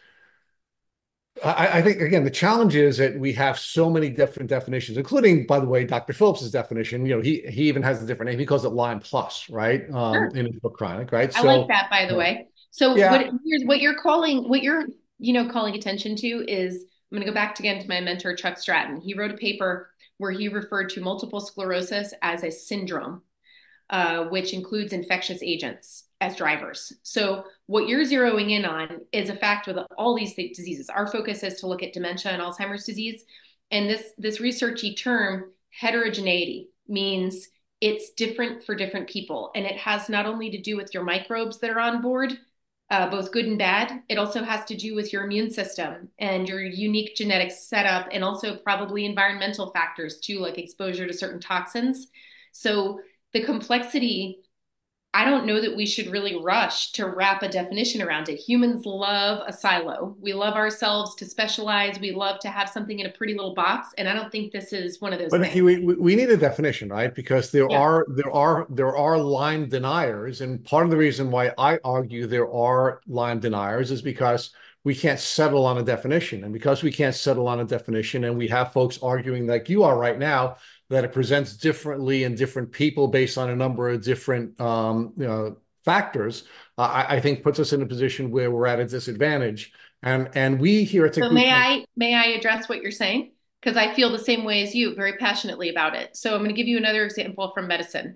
I, I think again, the challenge is that we have so many different definitions, including, by the way, Doctor Phillips's definition. You know, he he even has a different name. He calls it Lyme plus, right? Um, Sure. in his book Chronic, right? I like So, that, by the uh, way. So what yeah. here's what you're calling, what you're, you know, calling attention to is, I'm going to go back to, again, to my mentor, Chuck Stratton. He wrote a paper where he referred to multiple sclerosis as a syndrome, uh, which includes infectious agents as drivers. So what you're zeroing in on is a fact with all these diseases. Our focus is to look at dementia and Alzheimer's disease. And this, this researchy term, heterogeneity, means it's different for different people. And it has not only to do with your microbes that are on board, uh, both good and bad, it also has to do with your immune system and your unique genetic setup, and also probably environmental factors too, like exposure to certain toxins. So the complexity, I don't know that we should really rush to wrap a definition around it. Humans love a silo. We love ourselves to specialize. We love to have something in a pretty little box. And I don't think this is one of those But Nikki, things. we, we need a definition, right? Because there Yeah. are there are there are Lyme deniers, and part of the reason why I argue there are Lyme deniers is because we can't settle on a definition. And because we can't settle on a definition, and we have folks arguing like you are right now, that it presents differently in different people based on a number of different um, you know, factors, uh, I, I think puts us in a position where we're at a disadvantage. And and we here at So Tick Boot may Camp. I may I address what you're saying? Because I feel the same way as you, very passionately about it. So I'm going to give you another example from medicine.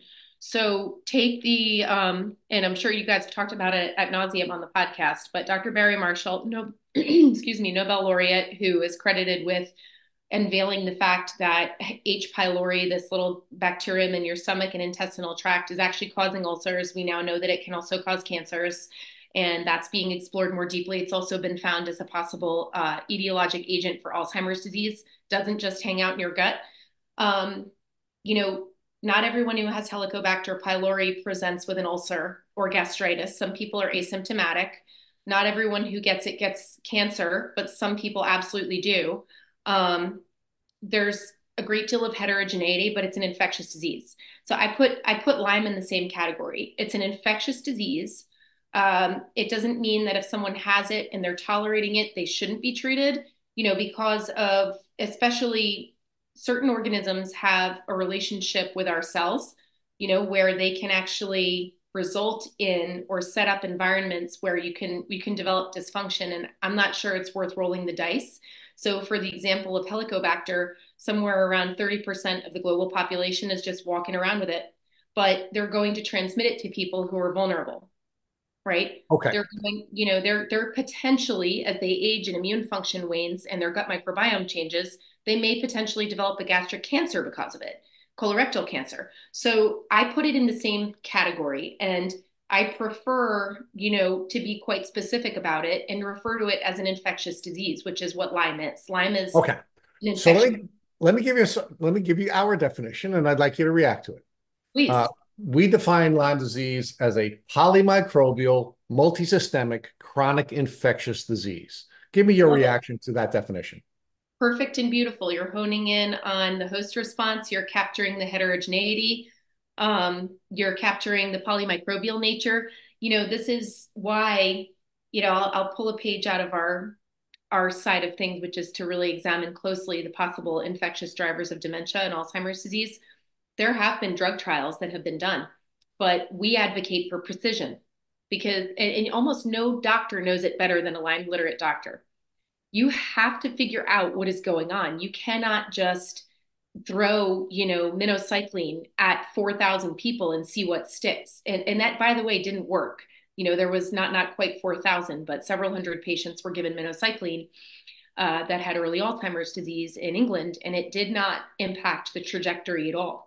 So take the, um, and I'm sure you guys have talked about it at nauseum on the podcast, but Doctor Barry Marshall, no, excuse me, Nobel laureate, who is credited with unveiling the fact that H. pylori, this little bacterium in your stomach and intestinal tract, is actually causing ulcers. We now know that it can also cause cancers, and that's being explored more deeply. It's also been found as a possible uh, etiologic agent for Alzheimer's disease. Doesn't just hang out in your gut. Um, you know, not everyone who has Helicobacter pylori presents with an ulcer or gastritis. Some people are asymptomatic. Not everyone who gets it gets cancer, but some people absolutely do. Um, there's a great deal of heterogeneity, but it's an infectious disease. So I put I put Lyme in the same category. It's an infectious disease. Um, it doesn't mean that if someone has it and they're tolerating it, they shouldn't be treated, you know, because of, especially certain organisms have a relationship with our cells, you know, where they can actually result in or set up environments where you can we can develop dysfunction. And I'm not sure it's worth rolling the dice. So for the example of Helicobacter, somewhere around thirty percent of the global population is just walking around with it, but they're going to transmit it to people who are vulnerable, right? Okay. They're going, you know, they're they're potentially, as they age and immune function wanes and their gut microbiome changes, they may potentially develop a gastric cancer because of it, colorectal cancer. So I put it in the same category, and I prefer, you know, to be quite specific about it and refer to it as an infectious disease, which is what Lyme is. Lyme is Okay. an So let infection. me let me give you a, let me give you our definition, and I'd like you to react to it. Please. Uh, we define Lyme disease as a polymicrobial, multisystemic, chronic infectious disease. Give me your Love it. reaction to that definition. Perfect and beautiful. You're honing in on the host response. You're capturing the heterogeneity. Um, you're capturing the polymicrobial nature. You know, this is why, you know, I'll, I'll pull a page out of our our side of things, which is to really examine closely the possible infectious drivers of dementia and Alzheimer's disease. There have been drug trials that have been done, but we advocate for precision because, and, and almost no doctor knows it better than a Lyme literate doctor. You have to figure out what is going on. You cannot just throw, you know, minocycline at four thousand people and see what sticks. And, and that, by the way, didn't work. You know, there was not, not quite four thousand, but several hundred patients were given minocycline uh, that had early Alzheimer's disease in England, and it did not impact the trajectory at all.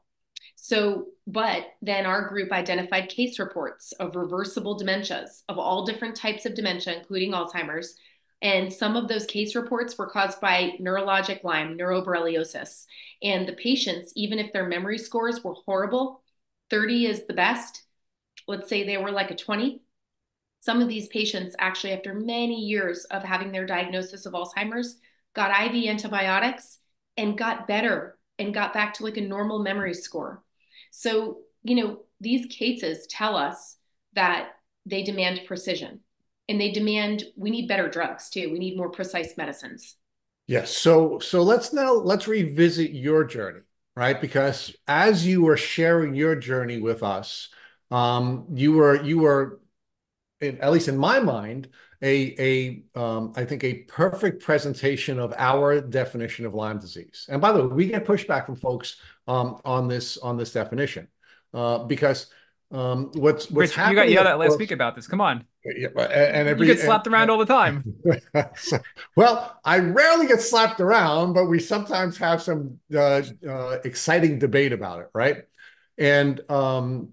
So, but then our group identified case reports of reversible dementias of all different types of dementia, including Alzheimer's. And some of those case reports were caused by neurologic Lyme, neuroborreliosis. And the patients, even if their memory scores were horrible, thirty is the best. Let's say they were like a twenty. Some of these patients actually, after many years of having their diagnosis of Alzheimer's, got I V antibiotics and got better and got back to like a normal memory score. So, you know, these cases tell us that they demand precision. And they demand, we need better drugs too. We need more precise medicines. Yes. So, so let's now, let's revisit your journey, right? Because as you were sharing your journey with us, um, you were, you were, in, at least in my mind, a, a um, I think a perfect presentation of our definition of Lyme disease. And by the way, we get pushback from folks um, on this, on this definition uh, because um, what's, what's Rich, happening. You got yelled at last course, week about this. Come on. Yeah, and every, you get slapped and, around all the time. so, well, I rarely get slapped around, but we sometimes have some uh, uh, exciting debate about it, right? And um,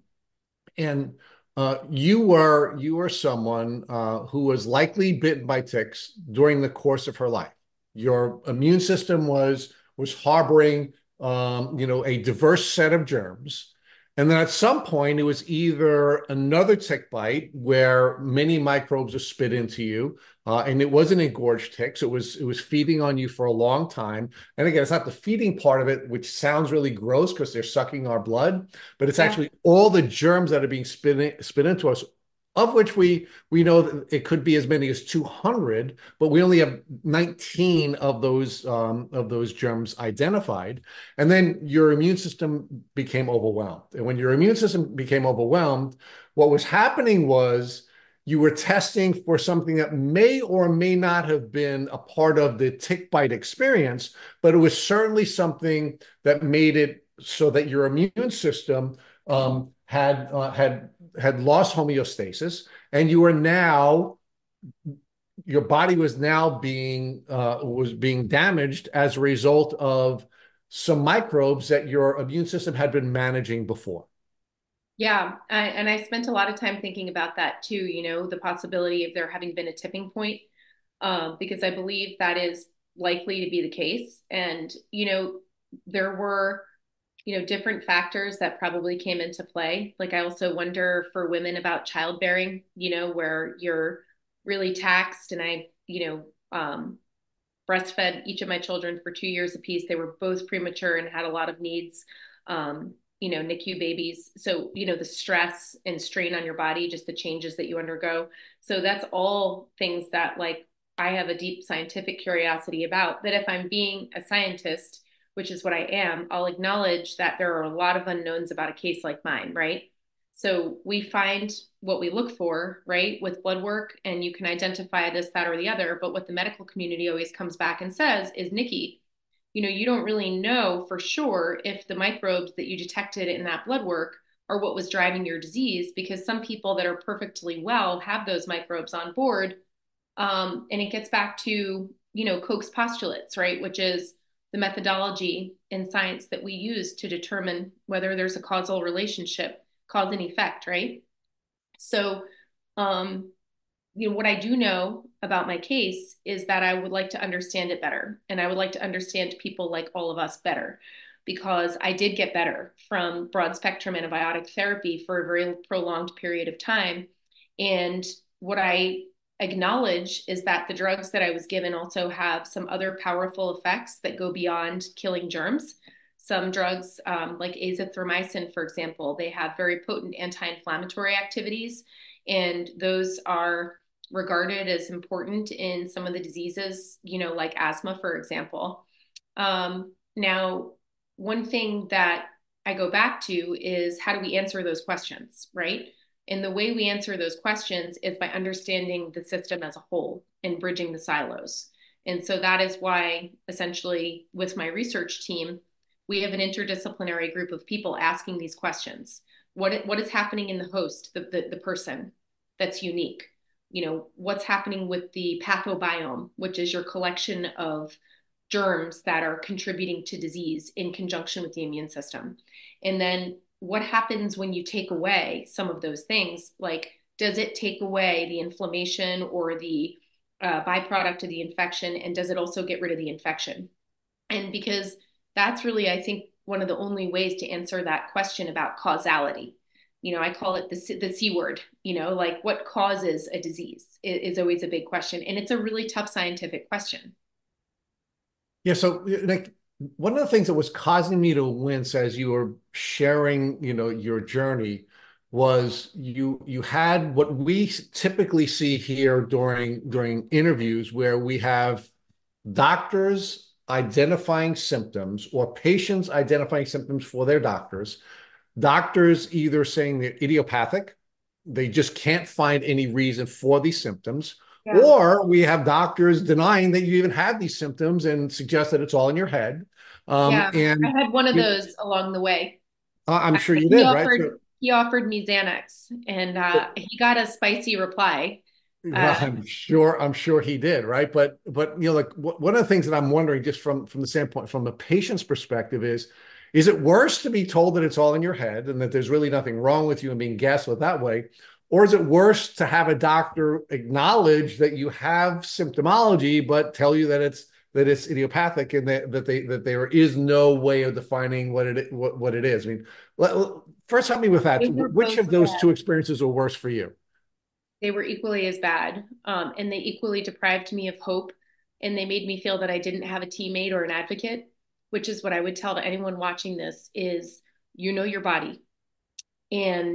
and uh, you were you were someone uh, who was likely bitten by ticks during the course of her life. Your immune system was was harboring um, you know, a diverse set of germs. And then at some point, it was either another tick bite where many microbes are spit into you, uh, and it wasn't engorged ticks. It was it was feeding on you for a long time. And again, it's not the feeding part of it, which sounds really gross because they're sucking our blood, but it's Yeah. actually all the germs that are being spit, in, spit into us of which we we know that it could be as many as two hundred, but we only have nineteen of those um, of those germs identified. And then your immune system became overwhelmed. And when your immune system became overwhelmed, what was happening was you were testing for something that may or may not have been a part of the tick bite experience, but it was certainly something that made it so that your immune system um, had uh, had had lost homeostasis, and you are now your body was now being uh, was being damaged as a result of some microbes that your immune system had been managing before. Yeah, I, and I spent a lot of time thinking about that too, you know, the possibility of there having been a tipping point, um, because I believe that is likely to be the case. And, you know, there were, you know, different factors that probably came into play. Like I also wonder for women about childbearing, you know, where you're really taxed. And I, you know, um, breastfed each of my children for two years apiece. They were both premature and had a lot of needs. Um, you know, N I C U babies. So, you know, the stress and strain on your body, just the changes that you undergo. So that's all things that like I have a deep scientific curiosity about. That if I'm being a scientist, which is what I am, I'll acknowledge that there are a lot of unknowns about a case like mine, right? So we find what we look for, right, with blood work, and you can identify this, that, or the other. But what the medical community always comes back and says is, Nikki, you know, you don't really know for sure if the microbes that you detected in that blood work are what was driving your disease, because some people that are perfectly well have those microbes on board. Um, and it gets back to, you know, Koch's postulates, right, which is the methodology in science that we use to determine whether there's a causal relationship, cause and effect, right? So, um, you know, what I do know about my case is that I would like to understand it better. And I would like to understand people like all of us better, because I did get better from broad spectrum antibiotic therapy for a very prolonged period of time. And what I acknowledge is that the drugs that I was given also have some other powerful effects that go beyond killing germs. Some drugs, um, like azithromycin, for example, they have very potent anti-inflammatory activities, and those are regarded as important in some of the diseases, you know, like asthma, for example. Um, now, one thing that I go back to is how do we answer those questions, right? And the way we answer those questions is by understanding the system as a whole and bridging the silos. And so that is why, essentially, with my research team, we have an interdisciplinary group of people asking these questions. What, what is happening in the host, the, the, the person that's unique? You know, what's happening with the pathobiome, which is your collection of germs that are contributing to disease in conjunction with the immune system. And then what happens when you take away some of those things? Like, does it take away the inflammation or the uh, byproduct of the infection? And does it also get rid of the infection? And because that's really, I think, one of the only ways to answer that question about causality. You know, I call it the, the C word, you know, like what causes a disease is, is always a big question. And it's a really tough scientific question. Yeah, so like one of the things that was causing me to wince as you were sharing, you know, your journey was you you had what we typically see here during during interviews where we have doctors identifying symptoms or patients identifying symptoms for their doctors. Doctors either saying they're idiopathic, they just can't find any reason for these symptoms, Yeah. or we have doctors denying that you even have these symptoms and suggest that it's all in your head. Um, Yeah. I and had one of you, those along the way. I'm Uh, sure you he did, right? offered So, he offered me Xanax, and uh, he got a spicy reply. well, Uh, I'm sure, I'm sure he did, right? But, but you know, like one of the things that I'm wondering, just from from the standpoint, from a patient's perspective, is, is it worse to be told that it's all in your head and that there's really nothing wrong with you and being gaslit that way, or is it worse to have a doctor acknowledge that you have symptomology but tell you that it's that it's idiopathic and that that they that there is no way of defining what it what, what it is? I mean, let, first help me with that. they were Which both of those bad. two experiences are worse for you? They were equally as bad, um, and they equally deprived me of hope, and they made me feel that I didn't have a teammate or an advocate, which is what I would tell to anyone watching this: is you know your body, and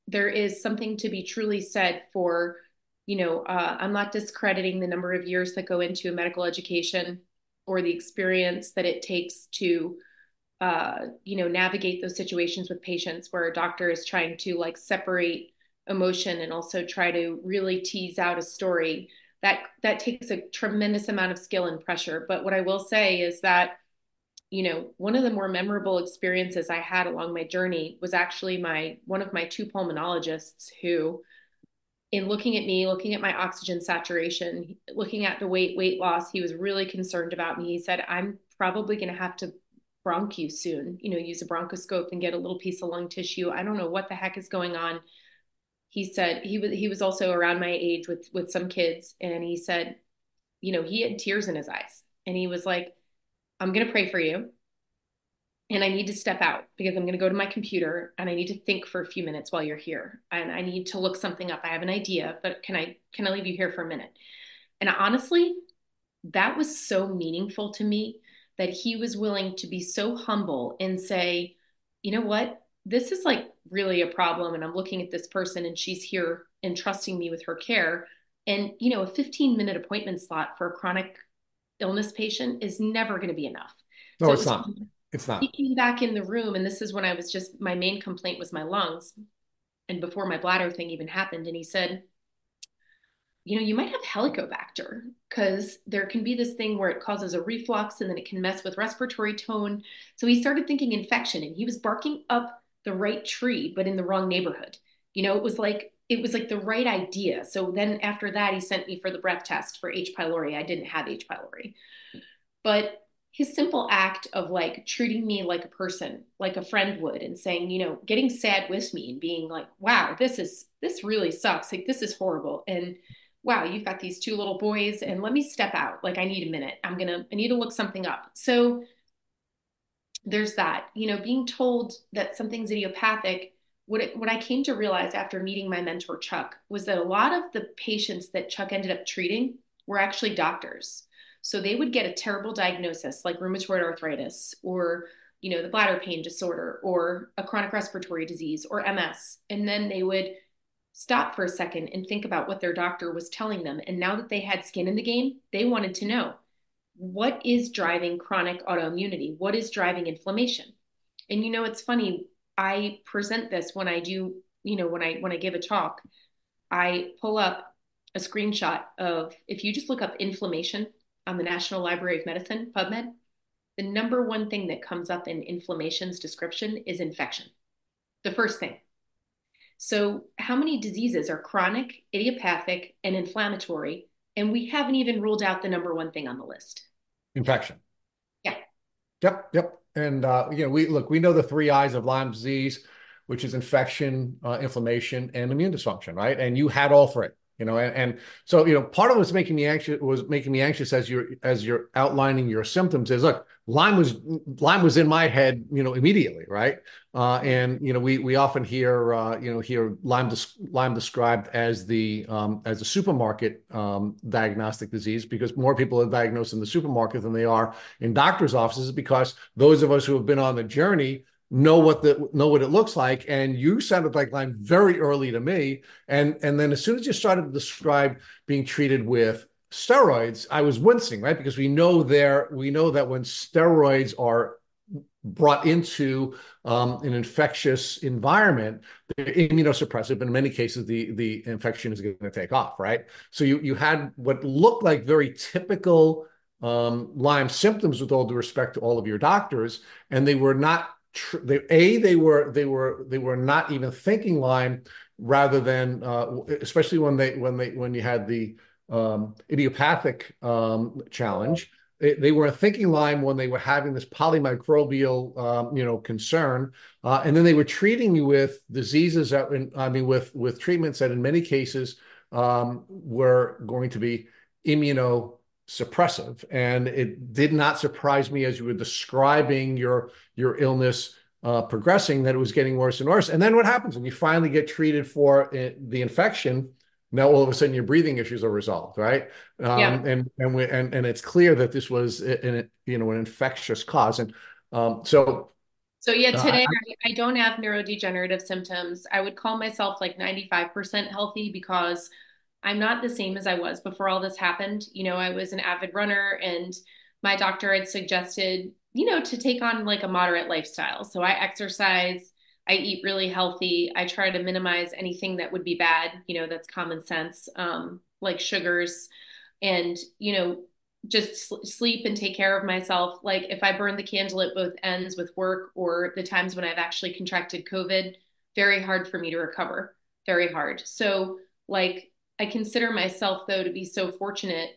there is something to be truly said for, you know, uh, I'm not discrediting the number of years that go into a medical education or the experience that it takes to, uh, you know, navigate those situations with patients where a doctor is trying to like separate emotion and also try to really tease out a story. That that takes a tremendous amount of skill and pressure. But what I will say is that, you know, one of the more memorable experiences I had along my journey was actually my one of my two pulmonologists who, in looking at me, looking at my oxygen saturation, looking at the weight, weight loss, he was really concerned about me. He said, I'm probably going to have to bronch you soon, you know, use a bronchoscope and get a little piece of lung tissue. I don't know what the heck is going on. He said he was he was also around my age with with some kids, and he said, you know, he had tears in his eyes, and he was like, I'm going to pray for you, and I need to step out because I'm going to go to my computer and I need to think for a few minutes while you're here, and I need to look something up. I have an idea, but can I can I leave you here for a minute? And honestly, that was so meaningful to me that he was willing to be so humble and say, you know what? This is like really a problem. And I'm looking at this person and she's here entrusting me with her care. And, you know, a fifteen minute appointment slot for a chronic illness patient is never going to be enough. No, So it it's was, not. It's he not. came back in the room, and this is when I was just, my main complaint was my lungs. And before my bladder thing even happened. And he said, you know, you might have Helicobacter because there can be this thing where it causes a reflux and then it can mess with respiratory tone. So he started thinking infection, and he was barking up the right tree, but in the wrong neighborhood. You know, it was like, it was like the right idea. So then after that, he sent me for the breath test for H. pylori. I didn't have H. pylori, but his simple act of like treating me like a person, like a friend would, and saying, you know, getting sad with me and being like, wow, this is, this really sucks. Like, this is horrible. And wow, you've got these two little boys, and let me step out. Like, I need a minute. I'm going to, I need to look something up. So there's that, you know, being told that something's idiopathic. What, it, what I came to realize after meeting my mentor, Chuck, was that a lot of the patients that Chuck ended up treating were actually doctors. So they would get a terrible diagnosis like rheumatoid arthritis, or, you know, the bladder pain disorder, or a chronic respiratory disease, or M S. And then they would stop for a second and think about what their doctor was telling them. And now that they had skin in the game, they wanted to know, what is driving chronic autoimmunity? What is driving inflammation? And you know, it's funny, I present this when I do, you know, when I when I give a talk, I pull up a screenshot of, if you just look up inflammation on the National Library of Medicine, PubMed, the number one thing that comes up in inflammation's description is infection. The first thing. So how many diseases are chronic, idiopathic, and inflammatory? And we haven't even ruled out the number one thing on the list. Infection. Yeah. Yep, yep. And uh, you know, we look, we know the three I's of Lyme disease, which is infection, uh, inflammation, and immune dysfunction, right? And you had all three, you know, and, and so, you know, part of what's making me anxious was making me anxious as you're as you're outlining your symptoms is, look, Lyme was Lyme was in my head, you know, immediately, right? Uh, and you know, we we often hear uh, you know hear Lyme Lyme described as the um, as a supermarket um, diagnostic disease, because more people are diagnosed in the supermarket than they are in doctors' offices, because those of us who have been on the journey know what the know what it looks like. And you sounded like Lyme very early to me, and and then as soon as you started to describe being treated with steroids, I was wincing, right? Because we know there we know that when steroids are brought into um, an infectious environment, they're immunosuppressive. In many cases, the, the infection is going to take off, right? So you, you had what looked like very typical um, Lyme symptoms, with all due respect to all of your doctors, and they were not, they, A, they were, they were, they were not even thinking Lyme, rather than, uh, especially when they, when they, when you had the um, idiopathic um, challenge. They, they were thinking Lyme when they were having this polymicrobial, um, you know, concern, uh, and then they were treating you with diseases that, I mean, with with treatments that in many cases um, were going to be immunosuppressive. And it did not surprise me, as you were describing your your illness uh, progressing, that it was getting worse and worse. And then what happens when you finally get treated for the infection? Now all of a sudden your breathing issues are resolved, right? Um, Yeah. and and we, and and it's clear that this was an, you know, an infectious cause, and um, so So yeah, No, I, today I, I don't have neurodegenerative symptoms. I would call myself like ninety-five percent healthy because I'm not the same as I was before all this happened. You know, I was an avid runner and my doctor had suggested, you know, to take on like a moderate lifestyle. So I exercise, I eat really healthy. I try to minimize anything that would be bad, you know, that's common sense, um, like sugars and, you know, just sl- sleep and take care of myself. Like if I burn the candle at both ends with work or the times when I've actually contracted COVID, very hard for me to recover, very hard. So like I consider myself though to be so fortunate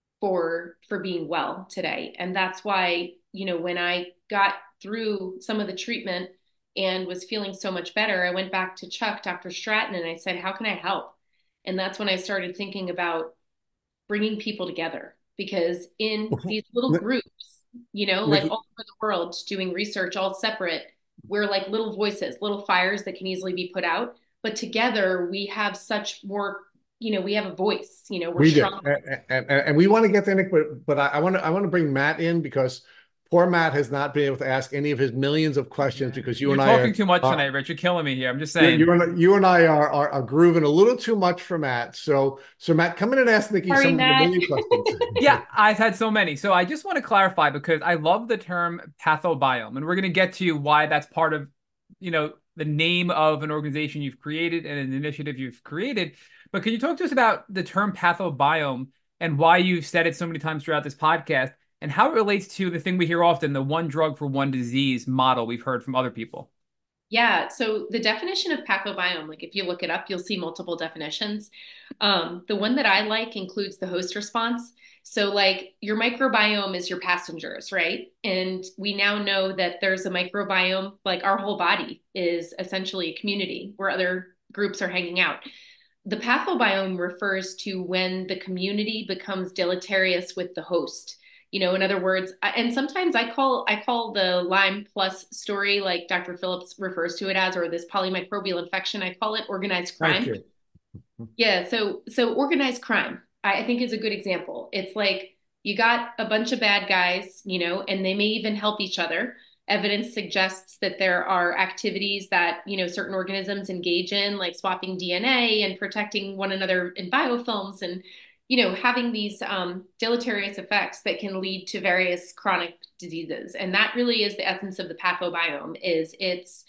for for being well today. And that's why, you know, when I got through some of the treatment and was feeling so much better, I went back to Chuck, doctor Stratton, and I said, "How can I help?" And that's when I started thinking about bringing people together because in these little groups, you know, like Nikki, all over the world doing research all separate, we're like little voices, little fires that can easily be put out. But together we have such more, you know, we have a voice, you know, we're we do, strong. and, and, and we want to get there, Nick, but but I want to I want to bring Matt in because poor Matt has not been able to ask any of his millions of questions Yeah. because you You're and I talking are, too much tonight, are Rich. You're killing me here. I'm just you, saying. you and you and I are, are are grooving a little too much for Matt. So so Matt, come in and ask Nikki Sorry, some of your Matt. million questions. Yeah, I've had so many. So I just want to clarify because I love the term pathobiome, and we're going to get to why that's part of, you know, the name of an organization you've created and an initiative you've created. But can you talk to us about the term pathobiome and why you've said it so many times throughout this podcast and how it relates to the thing we hear often, the one drug for one disease model we've heard from other people? Yeah, so the definition of pathobiome, like if you look it up, you'll see multiple definitions. Um, the one that I like includes the host response. So, like your microbiome is your passengers, right? And we now know that there's a microbiome, like our whole body is essentially a community where other groups are hanging out. The pathobiome refers to when the community becomes deleterious with the host. You know, in other words, and sometimes I call I call the Lyme plus story, like doctor Phillips refers to it as, or this polymicrobial infection, I call it organized Thank crime. you. Yeah, so so organized crime, I, I think is a good example. It's like you got a bunch of bad guys, you know, and they may even help each other. Evidence suggests that there are activities that, you know, certain organisms engage in, like swapping D N A and protecting one another in biofilms and, you know, having these um, deleterious effects that can lead to various chronic diseases. And that really is the essence of the pathobiome, is it's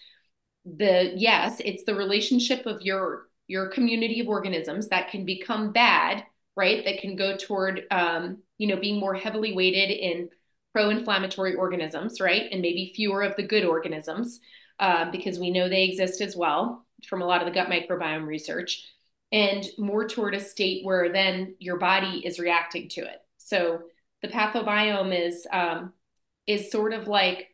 the yes, it's the relationship of your your community of organisms that can become bad, right? That can go toward um, you know, being more heavily weighted in pro-inflammatory organisms, right? And maybe fewer of the good organisms, uh, because we know they exist as well from a lot of the gut microbiome research, and more toward a state where then your body is reacting to it. So the pathobiome is um, is sort of like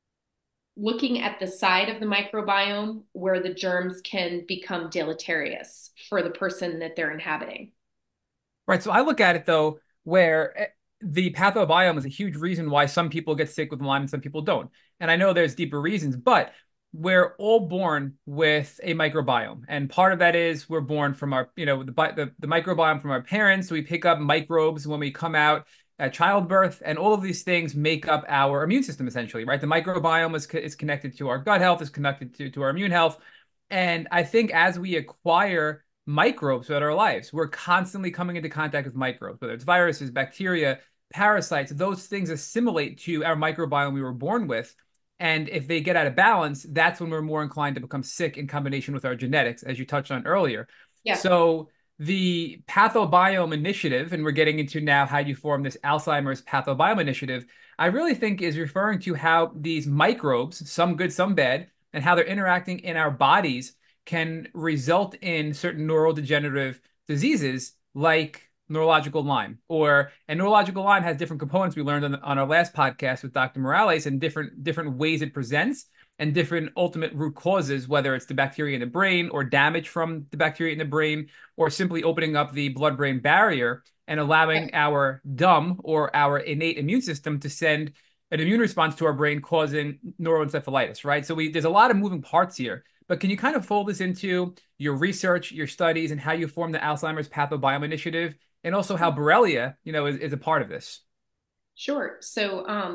looking at the side of the microbiome where the germs can become deleterious for the person that they're inhabiting. Right. So I look at it though, where eh, the pathobiome is a huge reason why some people get sick with Lyme and some people don't. And I know there's deeper reasons, but we're all born with a microbiome. And part of that is we're born from our, you know, the, the, the microbiome from our parents. We pick up microbes when we come out at childbirth, and all of these things make up our immune system essentially, right? The microbiome is, is connected to our gut health, is connected to, to our immune health. And I think as we acquire microbes throughout our lives. We're constantly coming into contact with microbes, whether it's viruses, bacteria, parasites. Those things assimilate to our microbiome we were born with. And if they get out of balance, that's when we're more inclined to become sick in combination with our genetics, as you touched on earlier. Yeah. So the pathobiome initiative, and we're getting into now how you form this Alzheimer's pathobiome initiative, I really think is referring to how these microbes, some good, some bad, and how they're interacting in our bodies can result in certain neurodegenerative diseases like neurological Lyme. Or and neurological Lyme has different components we learned on, on our last podcast with doctor Morales, and different different ways it presents and different ultimate root causes, whether it's the bacteria in the brain or damage from the bacteria in the brain, or simply opening up the blood-brain barrier and allowing our dumb or our innate immune system to send an immune response to our brain, causing neuroencephalitis, right? So we there's a lot of moving parts here. But can you kind of fold this into your research, your studies, and how you form the Alzheimer's Pathobiome Initiative, and also how Borrelia, you know, is, is a part of this? Sure. So, um,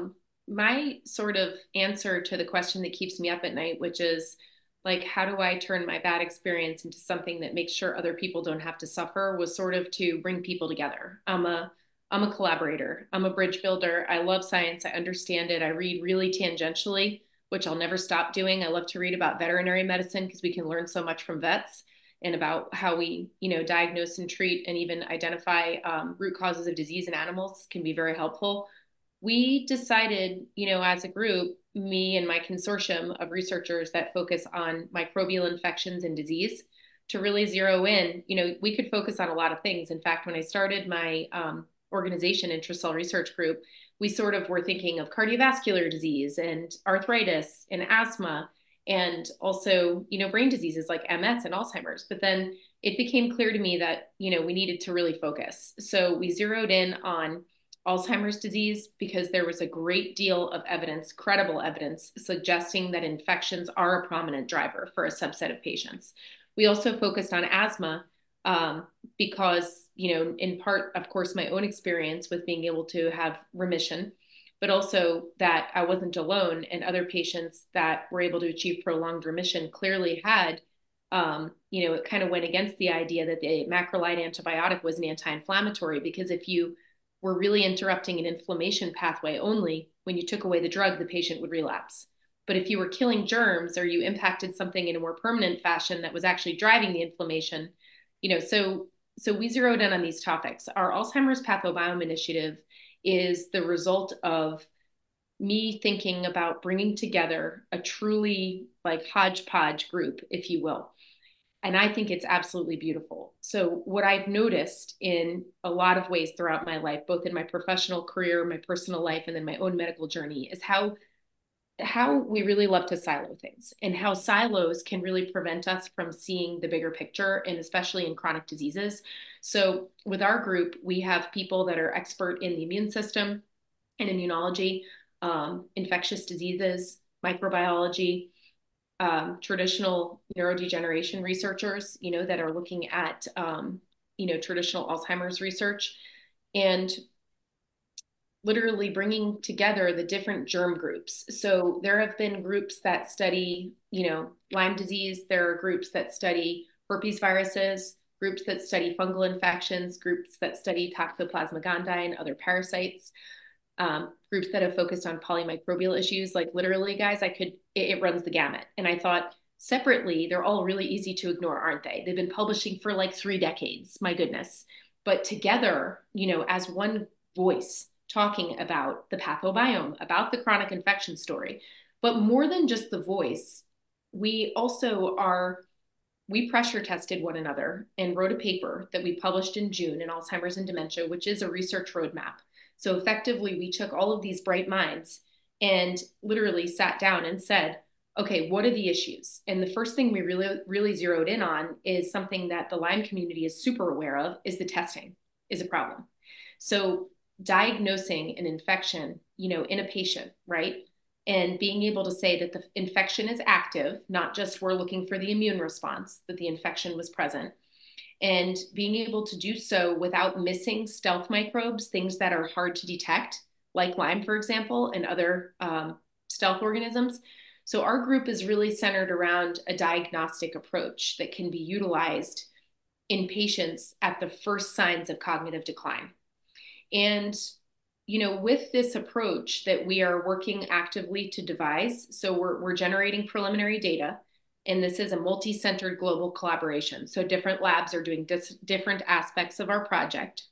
my sort of answer to the question that keeps me up at night, which is like, how do I turn my bad experience into something that makes sure other people don't have to suffer, was sort of to bring people together. I'm a I'm a collaborator. I'm a bridge builder. I love science. I understand it. I read really tangentially, which I'll never stop doing. I love to read about veterinary medicine because we can learn so much from vets and about how we, you know, diagnose and treat and even identify um, root causes of disease in animals can be very helpful. We decided, you know, as a group, me and my consortium of researchers that focus on microbial infections and disease, to really zero in. You know, we could focus on a lot of things. In fact, when I started my um, organization, Intracell Research Group, we sort of were thinking of cardiovascular disease and arthritis and asthma and also, you know, brain diseases like M S and Alzheimer's. But then it became clear to me that, you know, we needed to really focus. So we zeroed in on Alzheimer's disease because there was a great deal of evidence, credible evidence, suggesting that infections are a prominent driver for a subset of patients. We also focused on asthma um, because, you know, in part, of course, my own experience with being able to have remission, but also that I wasn't alone, and other patients that were able to achieve prolonged remission clearly had, um, you know, it kind of went against the idea that the macrolide antibiotic was an anti-inflammatory, because if you were really interrupting an inflammation pathway only, when you took away the drug, the patient would relapse. But if you were killing germs or you impacted something in a more permanent fashion that was actually driving the inflammation, you know, so so we zeroed in on these topics. Our Alzheimer's Pathobiome Initiative is the result of me thinking about bringing together a truly like hodgepodge group, if you will. And I think it's absolutely beautiful. So what I've noticed in a lot of ways throughout my life, both in my professional career, my personal life, and then my own medical journey, is how how we really love to silo things, and how silos can really prevent us from seeing the bigger picture, and especially in chronic diseases. So with our group, we have people that are expert in the immune system and immunology, um, infectious diseases, microbiology, um, traditional neurodegeneration researchers, you know, that are looking at, um, you know, traditional Alzheimer's research, and literally bringing together the different germ groups. So there have been groups that study, you know, Lyme disease. There are groups that study herpes viruses, groups that study fungal infections, groups that study Toxoplasma gondii and other parasites, um, groups that have focused on polymicrobial issues. Like literally, guys, I could, it, it runs the gamut. And I thought separately, they're all really easy to ignore, aren't they? They've been publishing for like three decades, my goodness. But together, you know, as one voice, talking about the pathobiome, about the chronic infection story. But more than just the voice, we also are, we pressure tested one another and wrote a paper that we published in June in Alzheimer's and Dementia, which is a research roadmap. So effectively, we took all of these bright minds and literally sat down and said, okay, what are the issues? And the first thing we really, really zeroed in on is something that the Lyme community is super aware of, is the testing is a problem. So diagnosing an infection, you know, in a patient, right? And being able to say that the infection is active, not just we're looking for the immune response, that the infection was present, and being able to do so without missing stealth microbes, things that are hard to detect, like Lyme, for example, and other um, stealth organisms. So our group is really centered around a diagnostic approach that can be utilized in patients at the first signs of cognitive decline. And, you know, with this approach that we are working actively to devise, so we're, we're generating preliminary data, and this is a multi-centered global collaboration. So different labs are doing dis- different aspects of our project.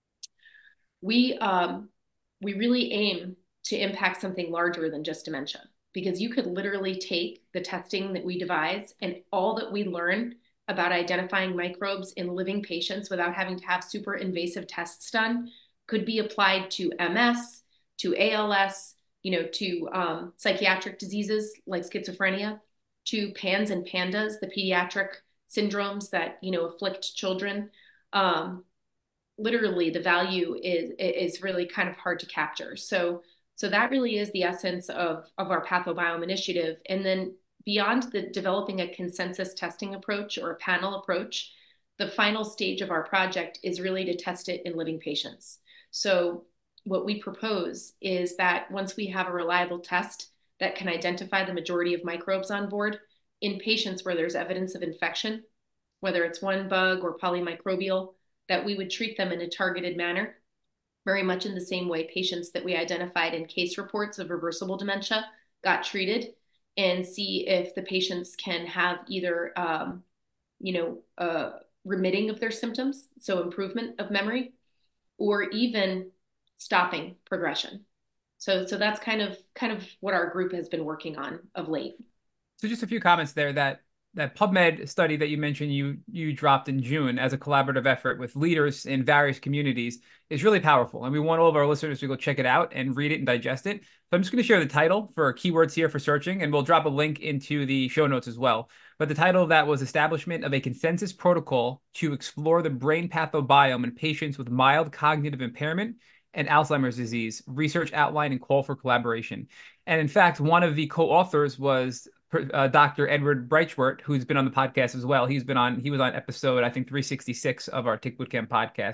We, um, we really aim to impact something larger than just dementia, because you could literally take the testing that we devise and all that we learn about identifying microbes in living patients without having to have super invasive tests done, could be applied to M S, to A L S, you know, to um, psychiatric diseases like schizophrenia, to PANS and PANDAS, the pediatric syndromes that, you know, afflict children. Um, literally, the value is is really kind of hard to capture. So, so that really is the essence of of our Pathobiome Initiative. And then beyond the developing a consensus testing approach or a panel approach, the final stage of our project is really to test it in living patients. So what we propose is that once we have a reliable test that can identify the majority of microbes on board in patients where there's evidence of infection, whether it's one bug or polymicrobial, that we would treat them in a targeted manner, very much in the same way patients that we identified in case reports of reversible dementia got treated, and see if the patients can have either, um, you know, uh, remitting of their symptoms, so improvement of memory, or even stopping progression. So, so that's kind of kind of what our group has been working on of late. So just a few comments there. That that PubMed study that you mentioned you you dropped in June as a collaborative effort with leaders in various communities is really powerful. And we want all of our listeners to go check it out and read it and digest it. So I'm just going to share the title for keywords here for searching, and we'll drop a link into the show notes as well. But the title of that was Establishment of a Consensus Protocol to Explore the Brain Pathobiome in Patients with Mild Cognitive Impairment and Alzheimer's Disease, Research Outline and Call for Collaboration. And in fact, one of the co-authors was uh, Doctor Edward Breitschwert, who's been on the podcast as well. He's been on, he was on episode, I think, three sixty-six of our Tick Bootcamp podcast.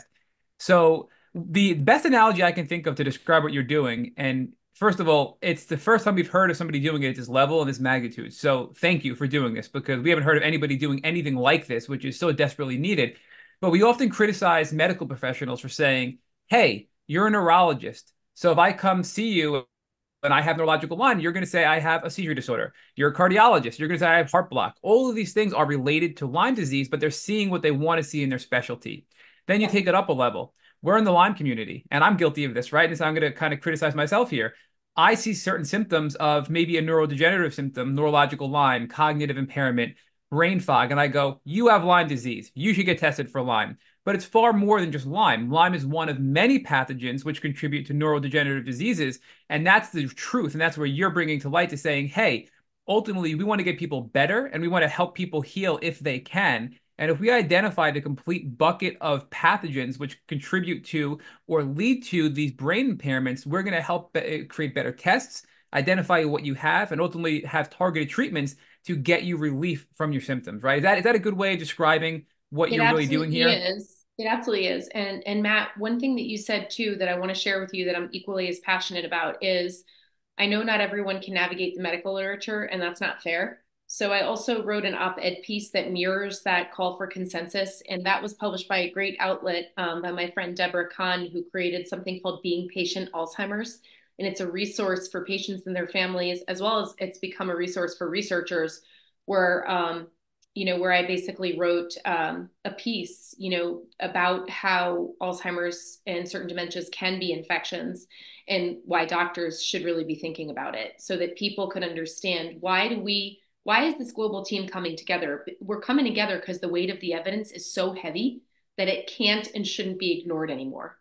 So the best analogy I can think of to describe what you're doing, and first of all, it's the first time we've heard of somebody doing it at this level and this magnitude. So thank you for doing this, because we haven't heard of anybody doing anything like this, which is so desperately needed. But we often criticize medical professionals for saying, hey, you're a neurologist. So if I come see you and I have neurological Lyme, you're going to say I have a seizure disorder. You're a cardiologist. You're going to say I have heart block. All of these things are related to Lyme disease, but they're seeing what they want to see in their specialty. Then you take it up a level. We're in the Lyme community, and I'm guilty of this, right? And so I'm going to kind of criticize myself here. I see certain symptoms of maybe a neurodegenerative symptom, neurological Lyme, cognitive impairment, brain fog, and I go, you have Lyme disease. You should get tested for Lyme. But it's far more than just Lyme. Lyme is one of many pathogens which contribute to neurodegenerative diseases. And that's the truth. And that's where you're bringing to light to saying, hey, ultimately, we want to get people better and we want to help people heal if they can. And if we identify the complete bucket of pathogens which contribute to or lead to these brain impairments, we're going to help be- create better tests, identify what you have, and ultimately have targeted treatments to get you relief from your symptoms, right? Is that, is that a good way of describing what It you're really doing absolutely here? is. It absolutely is. And and Matt, one thing that you said too that I want to share with you that I'm equally as passionate about is I know not everyone can navigate the medical literature, and that's not fair. So I also wrote an op-ed piece that mirrors that call for consensus, and that was published by a great outlet um, by my friend Deborah Kahn, who created something called Being Patient Alzheimer's. And it's a resource for patients and their families, as well as it's become a resource for researchers where um, you know, where I basically wrote um, a piece, you know, about how Alzheimer's and certain dementias can be infections and why doctors should really be thinking about it so that people could understand why do we, why is this global team coming together? We're coming together because the weight of the evidence is so heavy that it can't and shouldn't be ignored anymore.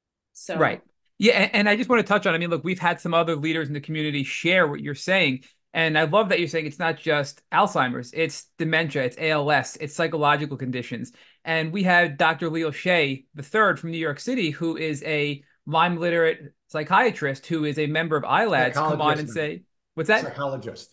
Right. So Yeah. And, and I just want to touch on, I mean, look, we've had some other leaders in the community share what you're saying. And I love that you're saying it's not just Alzheimer's, it's dementia, it's A L S, it's psychological conditions. And we had Doctor Leo Shea the third from New York City, who is a Lyme literate psychiatrist who is a member of I LADS, come on Psychologist and now. say, what's that? Psychologist.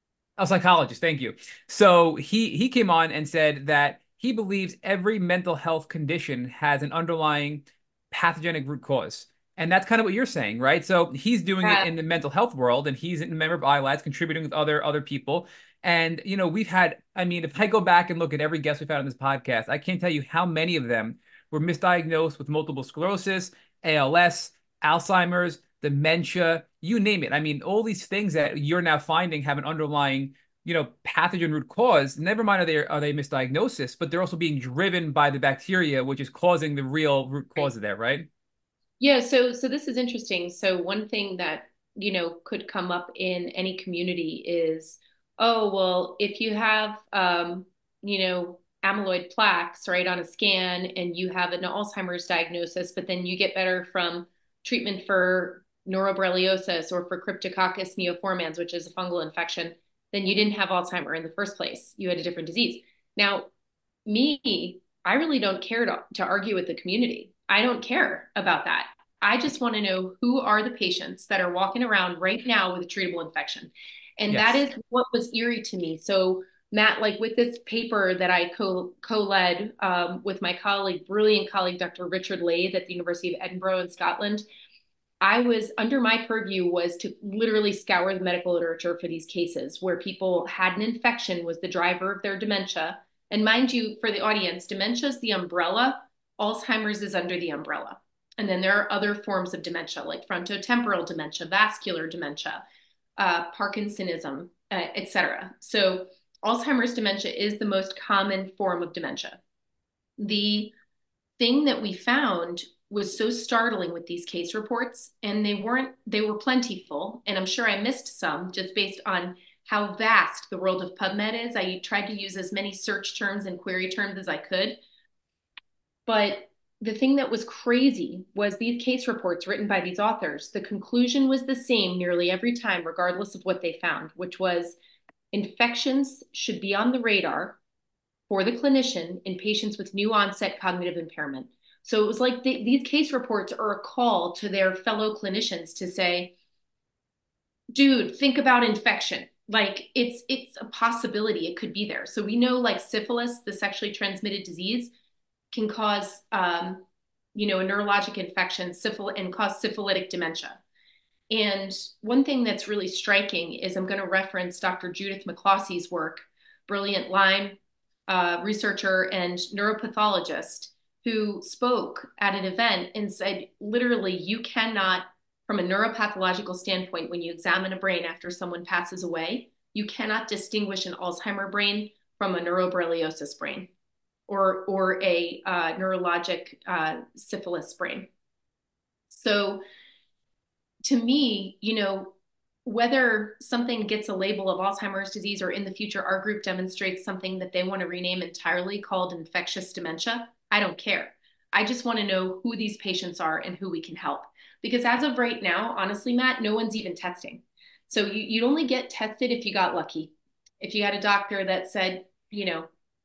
A psychologist, thank you. So he he came on and said that he believes every mental health condition has an underlying pathogenic root cause. And that's kind of what you're saying, right? So he's doing it uh, in the mental health world, and he's a member of I LADS, contributing with other other people. And you know, we've had, I mean, if I go back and look at every guest we've had on this podcast, I can't tell you how many of them were misdiagnosed with multiple sclerosis, A L S, Alzheimer's, dementia, you name it. I mean, all these things that you're now finding have an underlying, you know, pathogen root cause. Never mind are they are they misdiagnosis, but they're also being driven by the bacteria, which is causing the real root cause of that, right? Yeah, so so this is interesting. So one thing that, you know, could come up in any community is, oh, well, if you have um, you know, amyloid plaques, right, on a scan and you have an Alzheimer's diagnosis, but then you get better from treatment for neuroborreliosis or for Cryptococcus neoformans, which is a fungal infection, then you didn't have Alzheimer in the first place. You had a different disease. Now, me, I really don't care to, to argue with the community. I don't care about that. I just want to know who are the patients that are walking around right now with a treatable infection. And that Yes. is what was eerie to me. So, Matt, like with this paper that I co co-led um, with my colleague, brilliant colleague, Doctor Richard Lathe at the University of Edinburgh in Scotland, I was under my purview was to literally scour the medical literature for these cases where people had an infection was the driver of their dementia. And mind you, for the audience, dementia is the umbrella, Alzheimer's is under the umbrella. And then there are other forms of dementia like frontotemporal dementia, vascular dementia, uh, Parkinsonism, uh, et cetera. So Alzheimer's dementia is the most common form of dementia. The thing that we found was so startling with these case reports, and they weren't, they were plentiful, and I'm sure I missed some just based on how vast the world of PubMed is. I tried to use as many search terms and query terms as I could. But the thing that was crazy was these case reports written by these authors, the conclusion was the same nearly every time, regardless of what they found, which was infections should be on the radar for the clinician in patients with new onset cognitive impairment. So it was like the, these case reports are a call to their fellow clinicians to say, dude, think about infection. Like it's it's a possibility it could be there. So we know like syphilis, the sexually transmitted disease, can cause um, you know, a neurologic infection syphil- and cause syphilitic dementia. And one thing that's really striking is I'm going to reference Doctor Judith McClossy's work, brilliant Lyme uh, researcher and neuropathologist, who spoke at an event and said, literally, you cannot, from a neuropathological standpoint, when you examine a brain after someone passes away, you cannot distinguish an Alzheimer brain from a neuroborreliosis brain or, or a uh, neurologic uh, syphilis brain. So to me, you know, whether something gets a label of Alzheimer's disease or in the future, our group demonstrates something that they want to rename entirely called infectious dementia, I don't care. I just want to know who these patients are and who we can help. Because as of right now, honestly, Matt, no one's even testing. So you, you'd only get tested if you got lucky. If you had a doctor that said, you know,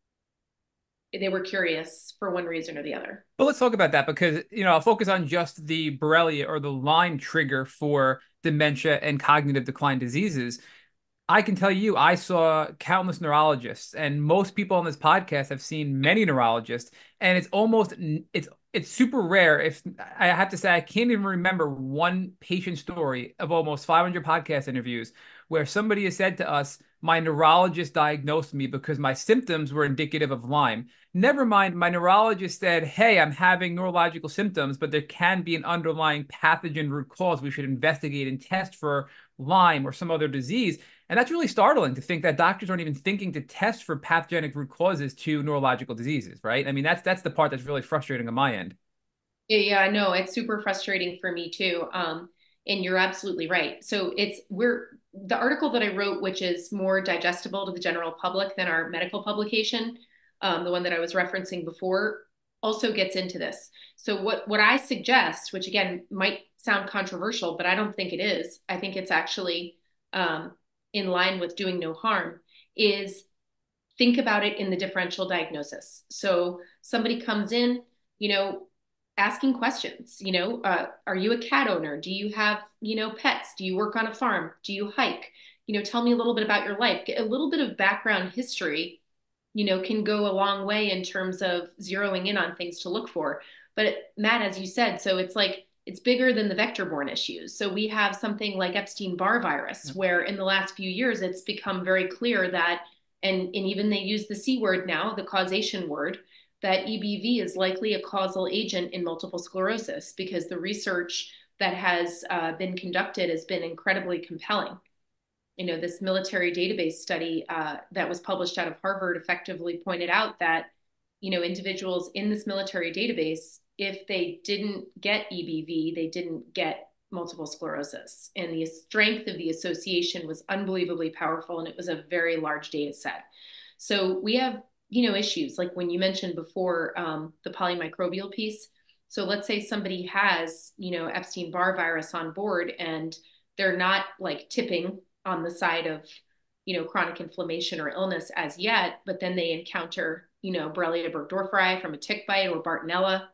they were curious for one reason or the other. But let's talk about that because, you know, I'll focus on just the Borrelia or the Lyme trigger for dementia and cognitive decline diseases. I can tell you, I saw countless neurologists, and most people on this podcast have seen many neurologists, and it's almost it's it's super rare. If I have to say, I can't even remember one patient story of almost five hundred podcast interviews where somebody has said to us, "My neurologist diagnosed me because my symptoms were indicative of Lyme." Never mind, my neurologist said, "Hey, I'm having neurological symptoms, but there can be an underlying pathogen root cause. We should investigate and test for Lyme or some other disease." And that's really startling to think that doctors aren't even thinking to test for pathogenic root causes to neurological diseases, right? I mean, that's that's the part that's really frustrating on my end. Yeah, yeah, I know. It's super frustrating for me too. Um, and you're absolutely right. So it's we're the article that I wrote, which is more digestible to the general public than our medical publication, um, the one that I was referencing before, also gets into this. So what what I suggest, which again might sound controversial, but I don't think it is. I think it's actually um, in line with doing no harm, is think about it in the differential diagnosis. So somebody comes in, you know, asking questions, you know, uh, are you a cat owner? Do you have, you know, pets? Do you work on a farm? Do you hike? You know, tell me a little bit about your life. Get a little bit of background history, you know, can go a long way in terms of zeroing in on things to look for. But Matt, as you said, so it's like, it's bigger than the vector-borne issues. So we have something like Epstein-Barr virus, where in the last few years, it's become very clear that, and, and even they use the C word now, the causation word, that E B V is likely a causal agent in multiple sclerosis because the research that has uh, been conducted has been incredibly compelling. You know, this military database study uh, that was published out of Harvard effectively pointed out that, you know, individuals in this military database, if they didn't get E B V, they didn't get multiple sclerosis. And the strength of the association was unbelievably powerful, and it was a very large data set. So we have, you know, issues like when you mentioned before um, the polymicrobial piece. So let's say somebody has, you know, Epstein-Barr virus on board and they're not like tipping on the side of, you know, chronic inflammation or illness as yet, but then they encounter, you know, Borrelia burgdorferi from a tick bite or Bartonella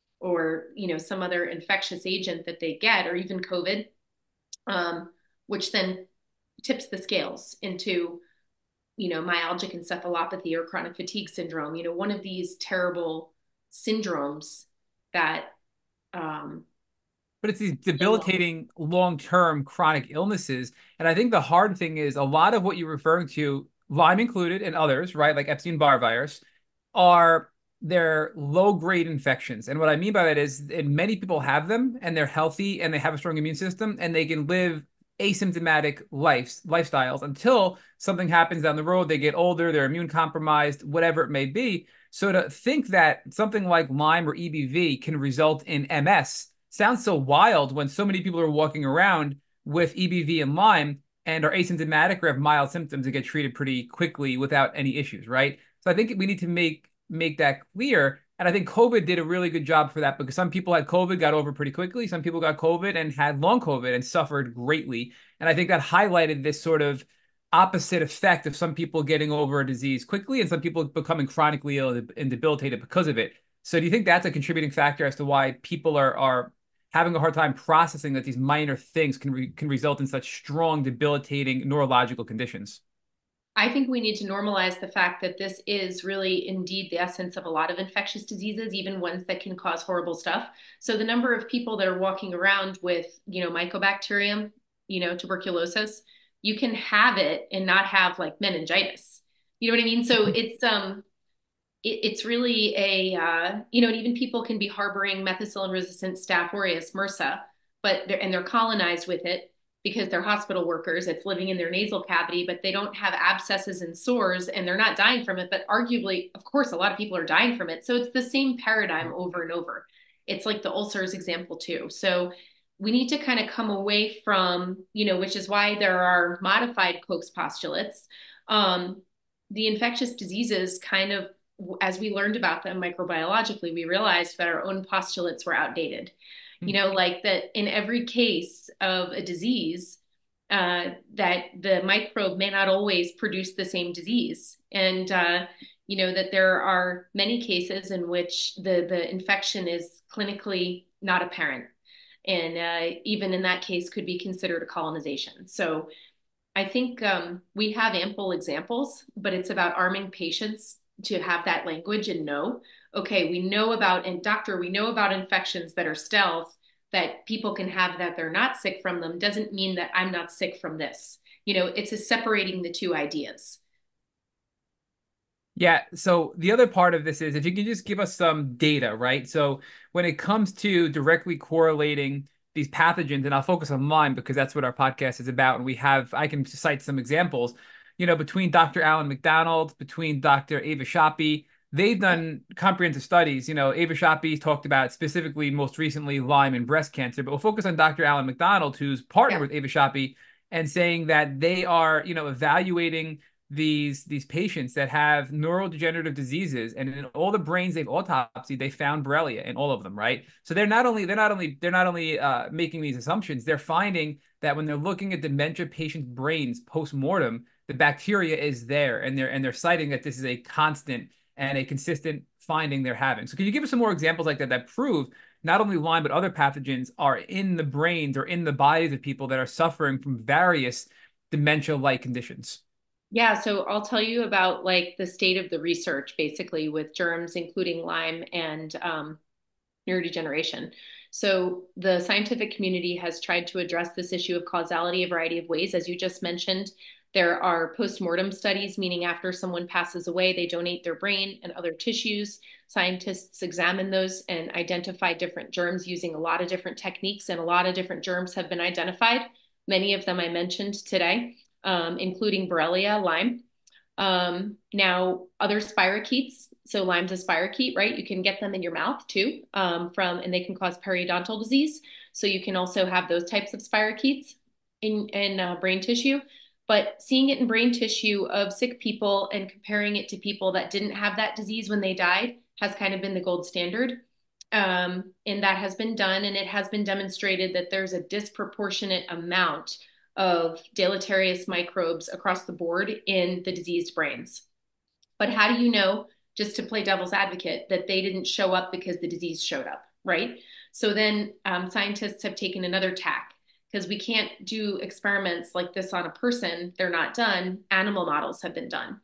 or, you know, some other infectious agent that they get, or even COVID, um, which then tips the scales into, you know, myalgic encephalopathy or chronic fatigue syndrome, you know, one of these terrible syndromes that um, but it's these Really well. debilitating long-term chronic illnesses. And I think the hard thing is a lot of what you're referring to, Lyme included and others, right, like Epstein-Barr virus, are they're low-grade infections. And what I mean by that is and many people have them and they're healthy and they have a strong immune system and they can live asymptomatic lives lifestyles until something happens down the road. They get older, they're immune compromised, whatever it may be. So to think that something like Lyme or E B V can result in M S sounds so wild when so many people are walking around with E B V and Lyme and are asymptomatic or have mild symptoms and get treated pretty quickly without any issues, right? So I think we need to make make that clear. And I think COVID did a really good job for that because some people had COVID, got over pretty quickly. Some people got COVID and had long COVID and suffered greatly. And I think that highlighted this sort of opposite effect of some people getting over a disease quickly and some people becoming chronically ill and debilitated because of it. So do you think that's a contributing factor as to why people are are having a hard time processing that these minor things can re can result in such strong, debilitating neurological conditions? I think we need to normalize the fact that this is really indeed the essence of a lot of infectious diseases, even ones that can cause horrible stuff. So the number of people that are walking around with, you know, mycobacterium, you know, tuberculosis, you can have it and not have like meningitis. You know what I mean? So it's um it, it's really a uh, you know, and even people can be harboring methicillin-resistant Staph aureus, MRSA, but they're and they're colonized with it because they're hospital workers. It's living in their nasal cavity, but they don't have abscesses and sores, and they're not dying from it. But arguably, of course, a lot of people are dying from it. So it's the same paradigm over and over. It's like the ulcers example too. So we need to kind of come away from, you know, which is why there are modified Koch's postulates. Um, the infectious diseases kind of, as we learned about them microbiologically, we realized that our own postulates were outdated. You know, like that in every case of a disease, uh, that the microbe may not always produce the same disease. And, uh, you know, that there are many cases in which the, the infection is clinically not apparent. And uh, even in that case could be considered a colonization. So I think um, we have ample examples, but it's about arming patients to have that language and know, okay, we know about, and doctor, we know about infections that are stealth, that people can have that they're not sick from them, doesn't mean that I'm not sick from this. You know, it's a separating the two ideas. Yeah. So the other part of this is if you can just give us some data, right? So when it comes to directly correlating these pathogens, and I'll focus on Lyme because that's what our podcast is about. And we have, I can cite some examples, you know, between Doctor Alan McDonald, between Doctor Ava Shoppe, they've done comprehensive studies. You know, Ava Shoppe talked about specifically most recently Lyme and breast cancer, but we'll focus on Doctor Alan McDonald, who's partnered Yeah. with Ava Shoppe and saying that they are, you know, evaluating these these patients that have neurodegenerative diseases, and in all the brains they've autopsied they found Borrelia in all of them, right? So they're not only they're not only they're not only uh, making these assumptions, they're finding that when they're looking at dementia patients brains post-mortem, the bacteria is there, and they're and they're citing that this is a constant and a consistent finding they're having. So can you give us some more examples like that that prove not only Lyme but other pathogens are in the brains or in the bodies of people that are suffering from various dementia-like conditions? Yeah, so I'll tell you about like the state of the research basically with germs, including Lyme and um, neurodegeneration. So the scientific community has tried to address this issue of causality a variety of ways. As you just mentioned, there are post-mortem studies, meaning after someone passes away, they donate their brain and other tissues. Scientists examine those and identify different germs using a lot of different techniques, and a lot of different germs have been identified. Many of them I mentioned today, um, including Borrelia, Lyme. Um, now, other spirochetes. So Lyme's a spirochete, right? You can get them in your mouth too, um, from, and they can cause periodontal disease. So you can also have those types of spirochetes in, in uh, brain tissue. But seeing it in brain tissue of sick people and comparing it to people that didn't have that disease when they died has kind of been the gold standard. Um, and that has been done, and it has been demonstrated that there's a disproportionate amount of deleterious microbes across the board in the diseased brains. But how do you know, just to play devil's advocate, that they didn't show up because the disease showed up, right? So then um, scientists have taken another tack because we can't do experiments like this on a person. They're not done. Animal models have been done.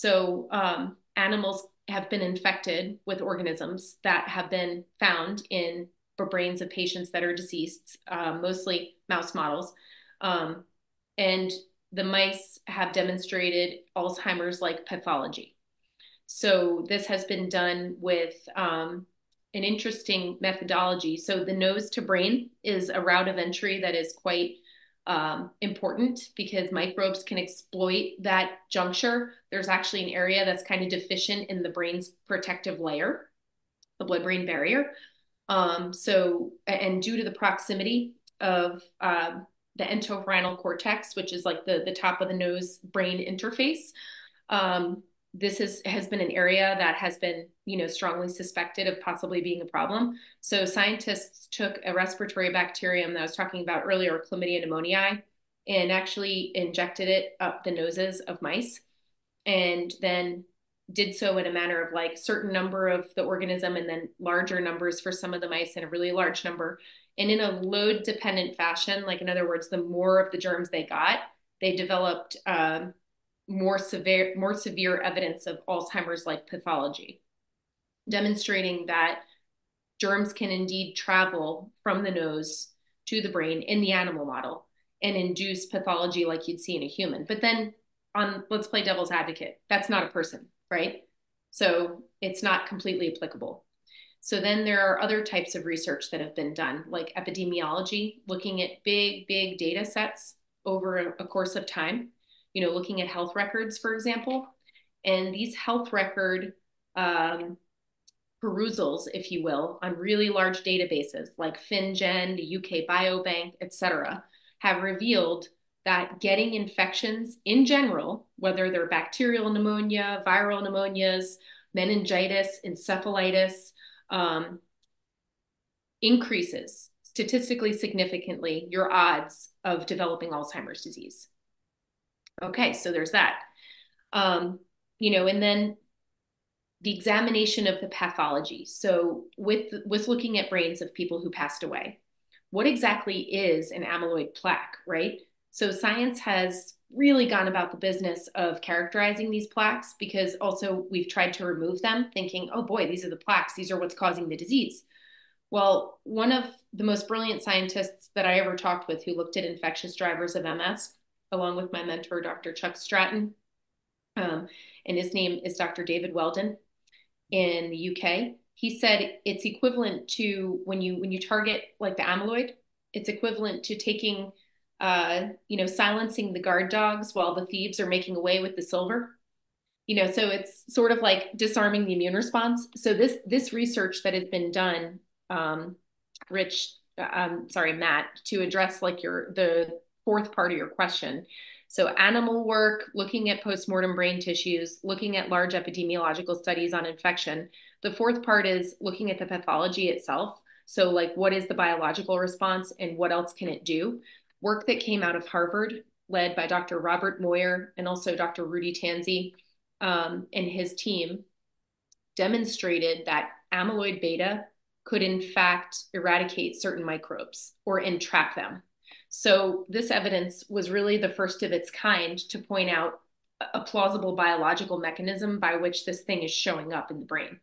So um, animals have been infected with organisms that have been found in brains of patients that are deceased, uh, mostly mouse models. Um, and the mice have demonstrated Alzheimer's-like pathology. So this has been done with um, an interesting methodology. So the nose to brain is a route of entry that is quite um, important because microbes can exploit that juncture. There's actually an area that's kind of deficient in the brain's protective layer, the blood-brain barrier. Um, so, and due to the proximity of um, the entorhinal cortex, which is like the, the top of the nose brain interface, um, this is, has been an area that has been, you know, strongly suspected of possibly being a problem. So scientists took a respiratory bacterium that I was talking about earlier, Chlamydia pneumoniae, and actually injected it up the noses of mice, and then did so in a manner of like certain number of the organism and then larger numbers for some of the mice and a really large number. And in a load dependent fashion, like in other words, the more of the germs they got, they developed um, more severe, more severe evidence of Alzheimer's-like pathology, demonstrating that germs can indeed travel from the nose to the brain in the animal model and induce pathology like you'd see in a human. But then on, let's play devil's advocate, that's not a person, right? So it's not completely applicable. So then there are other types of research that have been done, like epidemiology, looking at big, big data sets over a, a course of time, you know, looking at health records, for example. And these health record um, perusals, if you will, on really large databases like FinGen, the U K Biobank, et cetera, have revealed that getting infections in general, whether they're bacterial pneumonia, viral pneumonias, meningitis, encephalitis, um, increases statistically significantly your odds of developing Alzheimer's disease. Okay, so there's that. Um, you know, and then the examination of the pathology. So with, with looking at brains of people who passed away, what exactly is an amyloid plaque, right? So science has really gone about the business of characterizing these plaques because also we've tried to remove them thinking, oh boy, these are the plaques. These are what's causing the disease. Well, one of the most brilliant scientists that I ever talked with who looked at infectious drivers of M S, along with my mentor, Doctor Chuck Stratton, um, and his name is Doctor David Weldon in the U K. He said it's equivalent to when you when you target like the amyloid, it's equivalent to taking uh, you know, silencing the guard dogs while the thieves are making away with the silver. You know, so it's sort of like disarming the immune response. So this this research that has been done, um, Rich, um, sorry, Matt, to address like your the fourth part of your question. So animal work, looking at postmortem brain tissues, looking at large epidemiological studies on infection. The fourth part is looking at the pathology itself. So like, what is the biological response and what else can it do? Work that came out of Harvard, led by Doctor Robert Moyer and also Doctor Rudy Tanzi um, and his team, demonstrated that amyloid beta could in fact eradicate certain microbes or entrap them. So this evidence was really the first of its kind to point out a plausible biological mechanism by which this thing is showing up in the brain.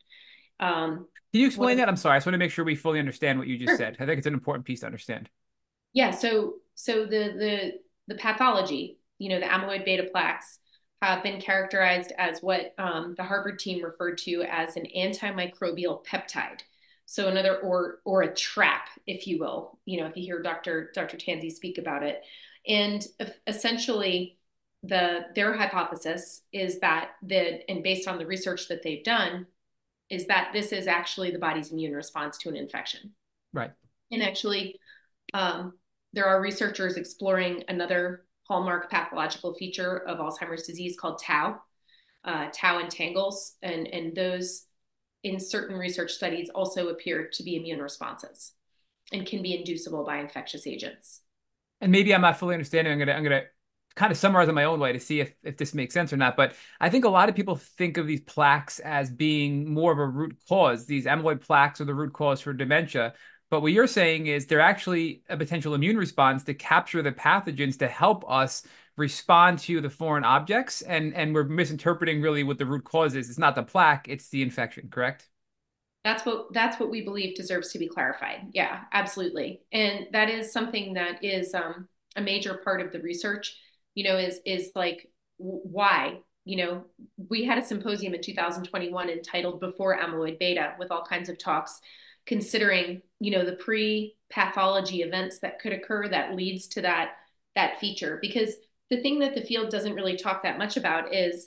Um, Can you explain the, that? I'm sorry. I just want to make sure we fully understand what you just sure. said. I think it's an important piece to understand. Yeah. So, so the the the pathology, you know, the amyloid beta plaques have been characterized as what um, the Harvard team referred to as an antimicrobial peptide. So another, or or a trap, if you will, you know, if you hear Doctor Doctor Tanzi speak about it, and essentially the their hypothesis is that the and based on the research that they've done, is that this is actually the body's immune response to an infection. Right. And actually, um, there are researchers exploring another hallmark pathological feature of Alzheimer's disease called tau, uh, tau entangles, and and those in certain research studies also appear to be immune responses and can be inducible by infectious agents. And maybe I'm not fully understanding. I'm gonna I'm gonna kind of summarize in my own way to see if if this makes sense or not. But I think a lot of people think of these plaques as being more of a root cause. These amyloid plaques are the root cause for dementia. But what you're saying is they're actually a potential immune response to capture the pathogens to help us respond to the foreign objects. And and we're misinterpreting really what the root cause is. It's not the plaque, it's the infection, correct? That's what that's what we believe deserves to be clarified. Yeah, absolutely. And that is something that is um, a major part of the research, you know, is is like w- why, you know, we had a symposium in two thousand twenty-one entitled Before Amyloid Beta with all kinds of talks considering, you know, the pre-pathology events that could occur that leads to that that feature. Because the thing that the field doesn't really talk that much about is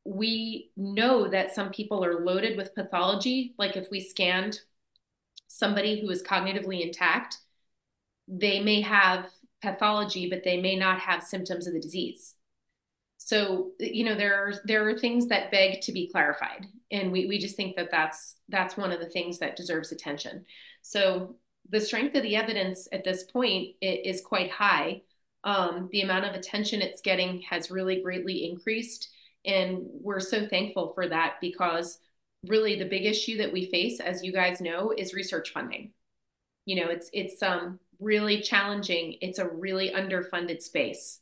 we know that some people are loaded with pathology. Like if we scanned somebody who is cognitively intact, they may have pathology, but they may not have symptoms of the disease. So, you know, there are there are things that beg to be clarified, and we we just think that that's that's one of the things that deserves attention. So, the strength of the evidence at this point is quite high. Um, the amount of attention it's getting has really greatly increased, and we're so thankful for that because really the big issue that we face, as you guys know, is research funding. You know, it's it's um really challenging. It's a really underfunded space.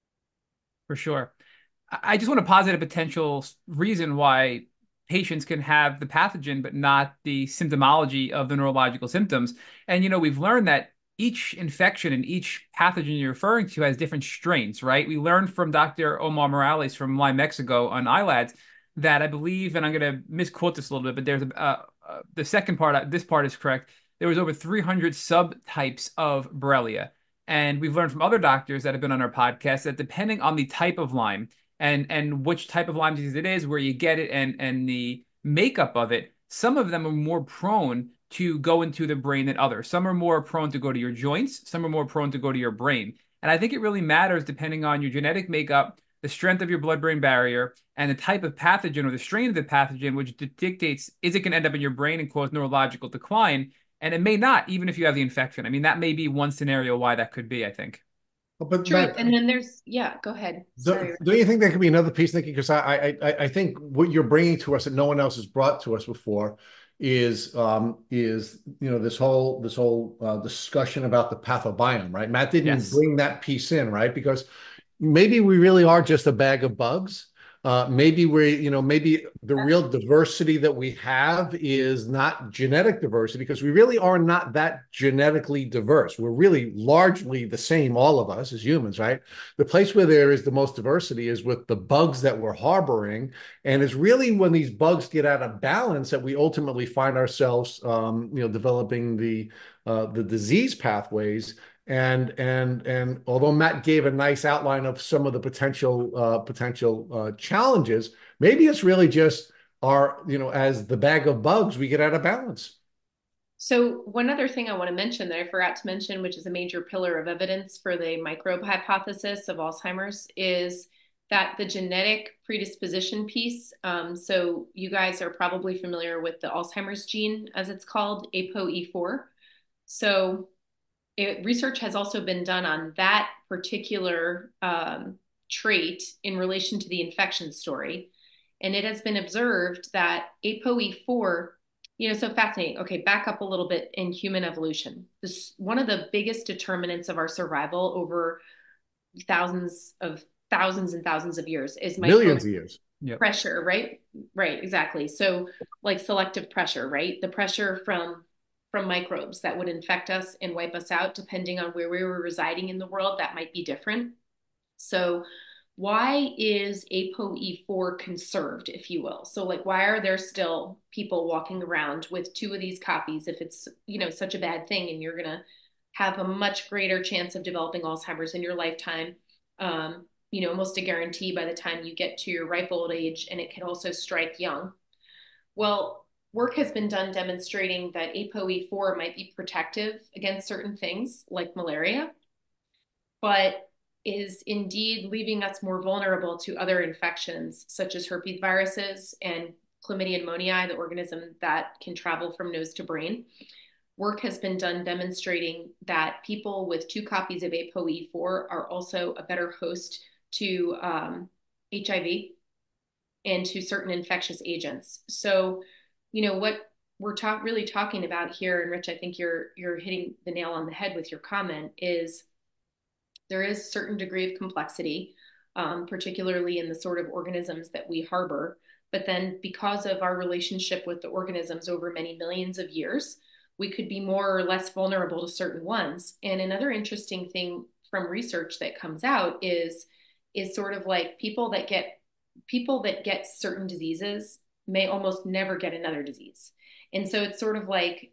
For sure. I just want to posit a potential reason why patients can have the pathogen but not the symptomology of the neurological symptoms. And, you know, we've learned that each infection and each pathogen you're referring to has different strains, right? We learned from Doctor Omar Morales from Lyme, Mexico on I L A D S that I believe, and I'm going to misquote this a little bit, but there's a, uh, uh, the second part, this part is correct. There was over three hundred subtypes of Borrelia. And we've learned from other doctors that have been on our podcast that depending on the type of Lyme, and and which type of Lyme disease it is, where you get it, and and the makeup of it. Some of them are more prone to go into the brain than others. Some are more prone to go to your joints. Some are more prone to go to your brain. And I think it really matters depending on your genetic makeup, the strength of your blood-brain barrier, and the type of pathogen or the strain of the pathogen, which dictates is it going to end up in your brain and cause neurological decline. And it may not, even if you have the infection. I mean, that may be one scenario why that could be, I think. But True. Matt, And then there's, yeah, go ahead. do, Sorry. don't you think there could be another piece, Nikki? Because I, I, I think what you're bringing to us that no one else has brought to us before is, um, is you know, this whole this whole uh, discussion about the pathobiome, right? Matt didn't Yes. bring that piece in, right? Because maybe we really are just a bag of bugs. Uh, maybe we, you know, maybe the real diversity that we have is not genetic diversity because we really are not that genetically diverse. We're really largely the same, all of us as humans, right? The place where there is the most diversity is with the bugs that we're harboring. And it's really when these bugs get out of balance that we ultimately find ourselves, um, you know, developing the uh, the disease pathways. And and and although Matt gave a nice outline of some of the potential uh, potential uh, challenges, maybe it's really just our, you know, as the bag of bugs, we get out of balance. So one other thing I want to mention that I forgot to mention, which is a major pillar of evidence for the microbe hypothesis of Alzheimer's, is that the genetic predisposition piece. Um, so you guys are probably familiar with the Alzheimer's gene, as it's called, A P O E four. So it, research has also been done on that particular um, trait in relation to the infection story. And it has been observed that A P O E four, you know, so fascinating. Okay, back up a little bit in human evolution. This one of the biggest determinants of our survival over thousands of thousands and thousands of years is microbial Millions of years. Yep. pressure, right? Right, exactly. So like selective pressure, right? The pressure from from microbes that would infect us and wipe us out, depending on where we were residing in the world, that might be different. So why is A P O E four conserved, if you will? So like, why are there still people walking around with two of these copies if it's, you know, such a bad thing and you're going to have a much greater chance of developing Alzheimer's in your lifetime? Um, you know, almost a guarantee by the time you get to your ripe old age, and it can also strike young. Well, work has been done demonstrating that A P O E four might be protective against certain things like malaria, but is indeed leaving us more vulnerable to other infections such as herpes viruses and chlamydia pneumoniae, the organism that can travel from nose to brain. Work has been done demonstrating that people with two copies of A P O E four are also a better host to um, H I V and to certain infectious agents. So, you know, what we're talk really talking about here, and Rich, I think you're you're hitting the nail on the head with your comment, is there is a certain degree of complexity, um, particularly in the sort of organisms that we harbor. But then because of our relationship with the organisms over many millions of years, we could be more or less vulnerable to certain ones. And another interesting thing from research that comes out is is sort of like people that get people that get certain diseases may almost never get another disease. And so it's sort of like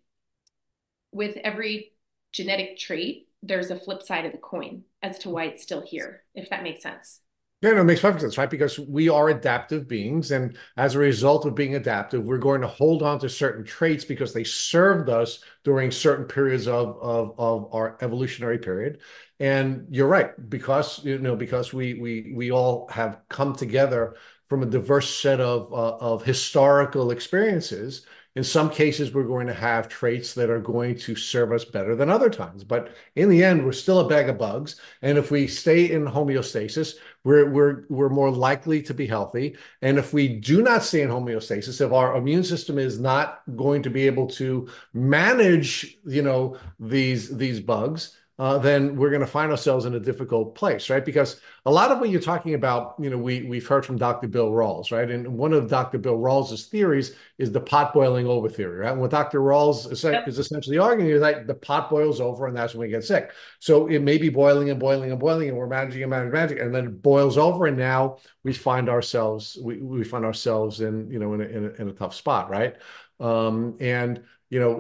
with every genetic trait, there's a flip side of the coin as to why it's still here, if that makes sense. Yeah, no, it makes perfect sense, right? Because we are adaptive beings, and as a result of being adaptive, we're going to hold on to certain traits because they served us during certain periods of of, of our evolutionary period. And you're right, because you know, because we we we all have come together from a diverse set of uh, of historical experiences. In some cases, we're going to have traits that are going to serve us better than other times. But in the end, we're still a bag of bugs. And if we stay in homeostasis, we're, we're, we're more likely to be healthy. And if we do not stay in homeostasis, if our immune system is not going to be able to manage, you know, these, these bugs, uh, then we're going to find ourselves in a difficult place, right? Because a lot of what you're talking about, you know, we, we've heard from Doctor Bill Rawls, right? And one of Doctor Bill Rawls's theories is the pot boiling over theory, right? And what Doctor Rawls is, Yep. is essentially arguing is that the pot boils over and that's when we get sick. So it may be boiling and boiling and boiling and we're managing and managing, managing and then it boils over and now we find ourselves, we, we find ourselves in, you know, in a, in a, in a tough spot, right? Um, and, you know,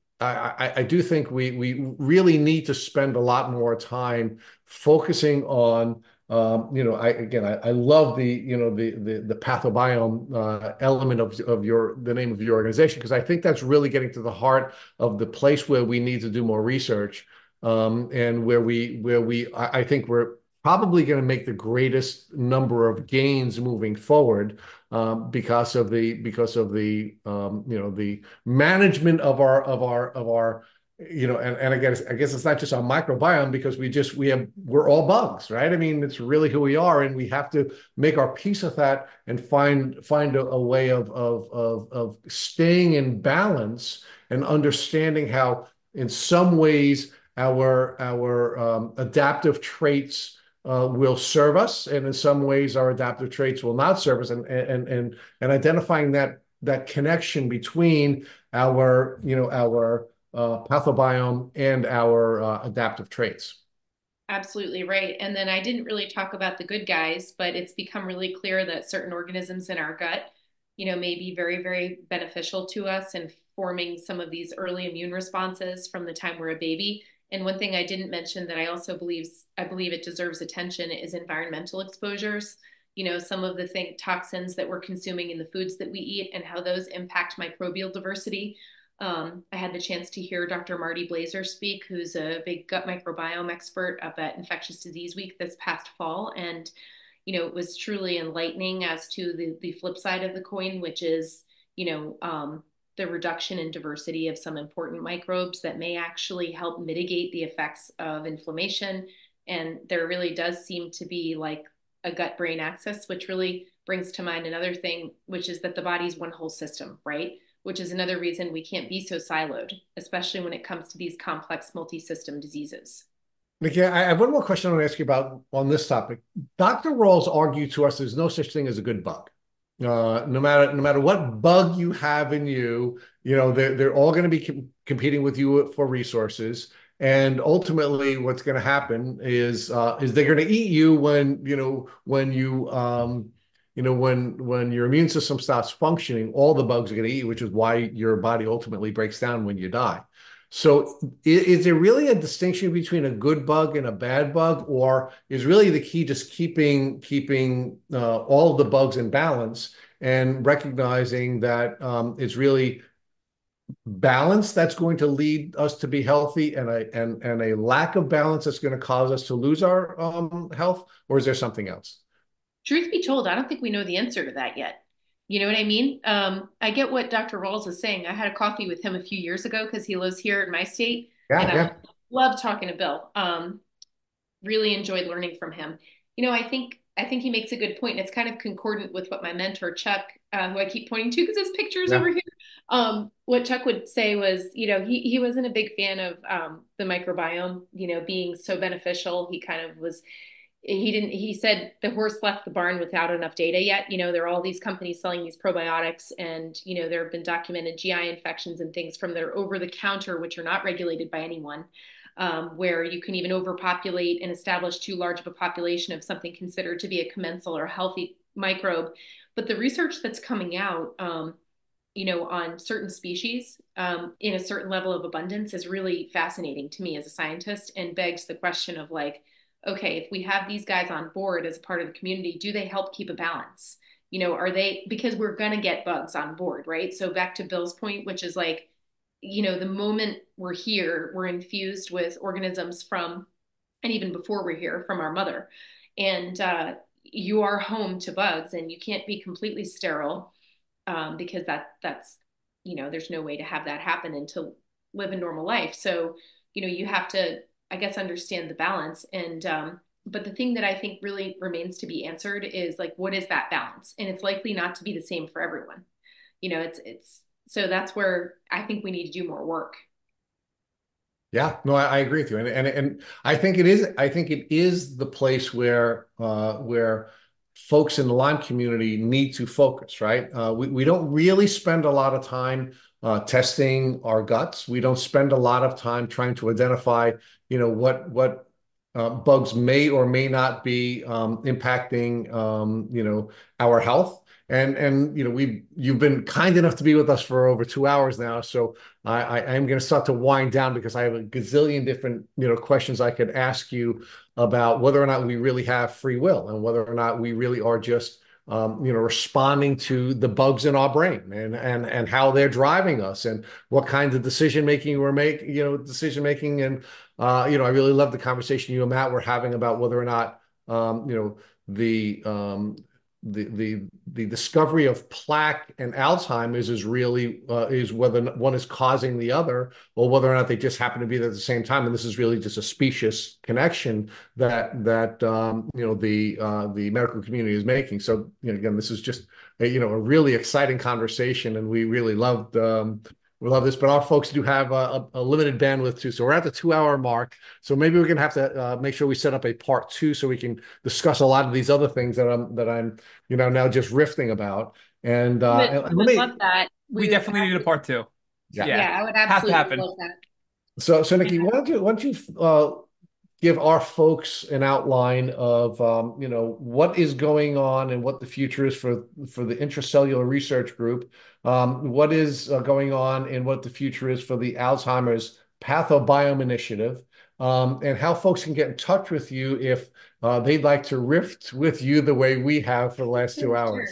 I, I, do think we we really need to spend a lot more time focusing on, um, you know, I again, I, I love the, you know, the the, the pathobiome uh, element of, of your, the name of your organization, because I think that's really getting to the heart of the place where we need to do more research, um, and where we, where we, I, I think we're probably going to make the greatest number of gains moving forward, um, because of the because of the um, you know, the management of our of our of our you know, and and again, I guess it's not just our microbiome, because we just we have we're all bugs, right? I mean, it's really who we are, and we have to make our peace with that and find find a, a way of of of of staying in balance and understanding how, in some ways, our our um, adaptive traits uh, will serve us, and in some ways our adaptive traits will not serve us, and and and and identifying that that connection between our, you know, our uh, pathobiome and our uh, adaptive traits. Absolutely right. And then I didn't really talk about the good guys, but it's become really clear that certain organisms in our gut, you know, may be very, very beneficial to us in forming some of these early immune responses from the time we're a baby. And one thing I didn't mention that I also believes I believe it deserves attention is environmental exposures. You know, some of the thing, toxins that we're consuming in the foods that we eat and how those impact microbial diversity. Um, I had the chance to hear Doctor Marty Blazer speak, who's a big gut microbiome expert up at Infectious Disease Week this past fall. And, you know, it was truly enlightening as to the, the flip side of the coin, which is, you know, um, the reduction in diversity of some important microbes that may actually help mitigate the effects of inflammation. And there really does seem to be like a gut brain axis, which really brings to mind another thing, which is that the body's one whole system, right? Which is another reason we can't be so siloed, especially when it comes to these complex multi-system diseases. Nikki, I have one more question I want to ask you about on this topic. Doctor Rawls argued to us there's no such thing as a good bug. Uh, no matter no matter what bug you have in you, you know, they're, they're all going to be com competing with you for resources. And ultimately, what's going to happen is uh, is they're going to eat you when, you know, when you um, you know, when when your immune system stops functioning, all the bugs are going to eat you, which is why your body ultimately breaks down when you die. So is, is there really a distinction between a good bug and a bad bug, or is really the key just keeping keeping uh, all of the bugs in balance and recognizing that um, it's really balance that's going to lead us to be healthy, and a and and a lack of balance that's going to cause us to lose our um, health, or is there something else? Truth be told, I don't think we know the answer to that yet. You know what I mean? Um, I get what Doctor Rawls is saying. I had a coffee with him a few years ago because he lives here in my state, and Yeah, I yeah. love talking to Bill. Um, really enjoyed learning from him. You know, I think I think he makes a good point, and it's kind of concordant with what my mentor Chuck, uh, who I keep pointing to because his picture's Yeah. over here. Um, what Chuck would say was, you know, he he wasn't a big fan of um, the microbiome, you know, being so beneficial. He kind of was he didn't, he said the horse left the barn without enough data yet. You know, there are all these companies selling these probiotics, and, you know, there have been documented G I infections and things from their over the counter, which are not regulated by anyone, um, where you can even overpopulate and establish too large of a population of something considered to be a commensal or healthy microbe. But the research that's coming out, um, you know, on certain species um, in a certain level of abundance is really fascinating to me as a scientist, and begs the question of like, okay, if we have these guys on board as a part of the community, do they help keep a balance? You know, are they, because we're going to get bugs on board, right? So back to Bill's point, which is like, you know, the moment we're here, we're infused with organisms from, and even before we're here, from our mother. And uh, you are home to bugs, and you can't be completely sterile, um, because that that's, you know, there's no way to have that happen and to live a normal life. So, you know, you have to, I guess, understand the balance. And, um, but the thing that I think really remains to be answered is like, what is that balance? And it's likely not to be the same for everyone. You know, it's, it's, so that's where I think we need to do more work. Yeah, no, I, I agree with you, and and and I think it is. I think it is the place where uh, where folks in the Lyme community need to focus. Right, uh, we we don't really spend a lot of time uh, testing our guts. We don't spend a lot of time trying to identify, you know, what what uh, bugs may or may not be um, impacting, um, you know, our health. And and you know, we you've been kind enough to be with us for over two hours now, so I, I am going to start to wind down because I have a gazillion different, you know, questions I could ask you about whether or not we really have free will, and whether or not we really are just, um, you know, responding to the bugs in our brain, and and and how they're driving us, and what kinds of decision making we're making, you know, decision making. And uh, you know, I really love the conversation you and Matt were having about whether or not, um, you know, the um, the the the discovery of plaque and Alzheimer's is really uh, is whether one is causing the other, or whether or not they just happen to be there at the same time. And this is really just a specious connection that that um, you know, the uh, the medical community is making. So, you know, again, this is just a, you know, a really exciting conversation, and we really loved. Um, we love this, but our folks do have a, a limited bandwidth too. So we're at the two hour mark. So maybe we're going to have to uh, make sure we set up a part two so we can discuss a lot of these other things that I'm that I'm you know, now just riffing about. And We uh, would, and we let would love me, that. We We would definitely need a absolutely, part two. yeah. Yeah, yeah, I would has to absolutely happen. love that. So, so Nikki, why don't you, why don't you uh, give our folks an outline of, um, you know, what is going on and what the future is for for the Intracellular Research Group, um, what is uh, going on and what the future is for the Alzheimer's Pathobiome Initiative, um, and how folks can get in touch with you if uh, they'd like to riff with you the way we have for the last two Sure. hours.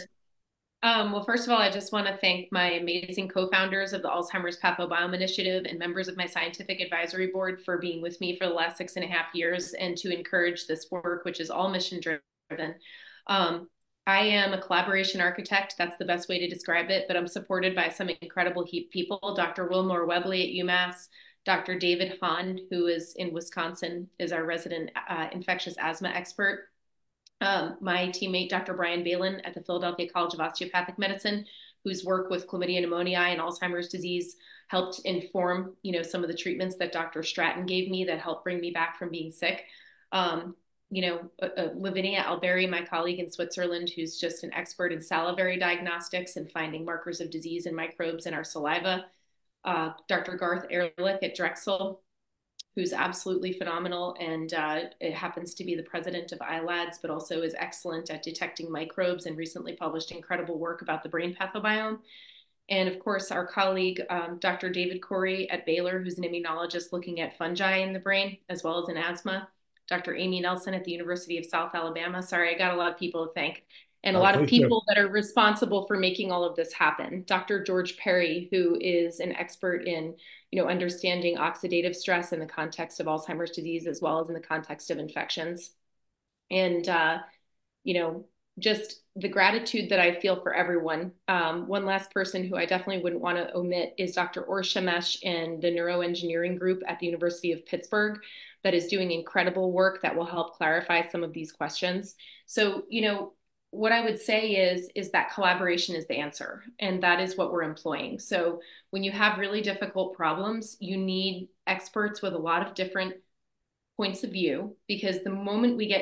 Um, well, first of all, I just want to thank my amazing co-founders of the Alzheimer's Pathobiome Initiative and members of my scientific advisory board for being with me for the last six and a half years, and to encourage this work, which is all mission driven. Um, I am a collaboration architect. That's the best way to describe it, but I'm supported by some incredible people. Doctor Wilmore Webley at UMass, Doctor David Hahn, who is in Wisconsin, is our resident uh, infectious asthma expert. Um, my teammate, Doctor Brian Balin at the Philadelphia College of Osteopathic Medicine, whose work with chlamydia pneumoniae and Alzheimer's disease helped inform, you know, some of the treatments that Doctor Stratton gave me that helped bring me back from being sick. Um, you know, uh, uh, Lavinia Alberi, my colleague in Switzerland, who's just an expert in salivary diagnostics and finding markers of disease and microbes in our saliva. Uh, Doctor Garth Ehrlich at Drexel, who's absolutely phenomenal, and uh, it happens to be the president of I LADS, but also is excellent at detecting microbes and recently published incredible work about the brain pathobiome. And of course, our colleague, um, Doctor David Corey at Baylor, who's an immunologist looking at fungi in the brain, as well as in asthma. Doctor Amy Nelson at the University of South Alabama. Sorry, I got a lot of people to thank. And a Oh, lot of please do. people that are responsible for making all of this happen. Doctor George Perry, who is an expert in, you know, understanding oxidative stress in the context of Alzheimer's disease, as well as in the context of infections. And, uh, you know, just the gratitude that I feel for everyone. Um, one last person who I definitely wouldn't want to omit is Doctor Or Shemesh and the neuroengineering group at the University of Pittsburgh that is doing incredible work that will help clarify some of these questions. So, you know, what I would say is, is that collaboration is the answer, and that is what we're employing. So when you have really difficult problems, you need experts with a lot of different points of view, because the moment we get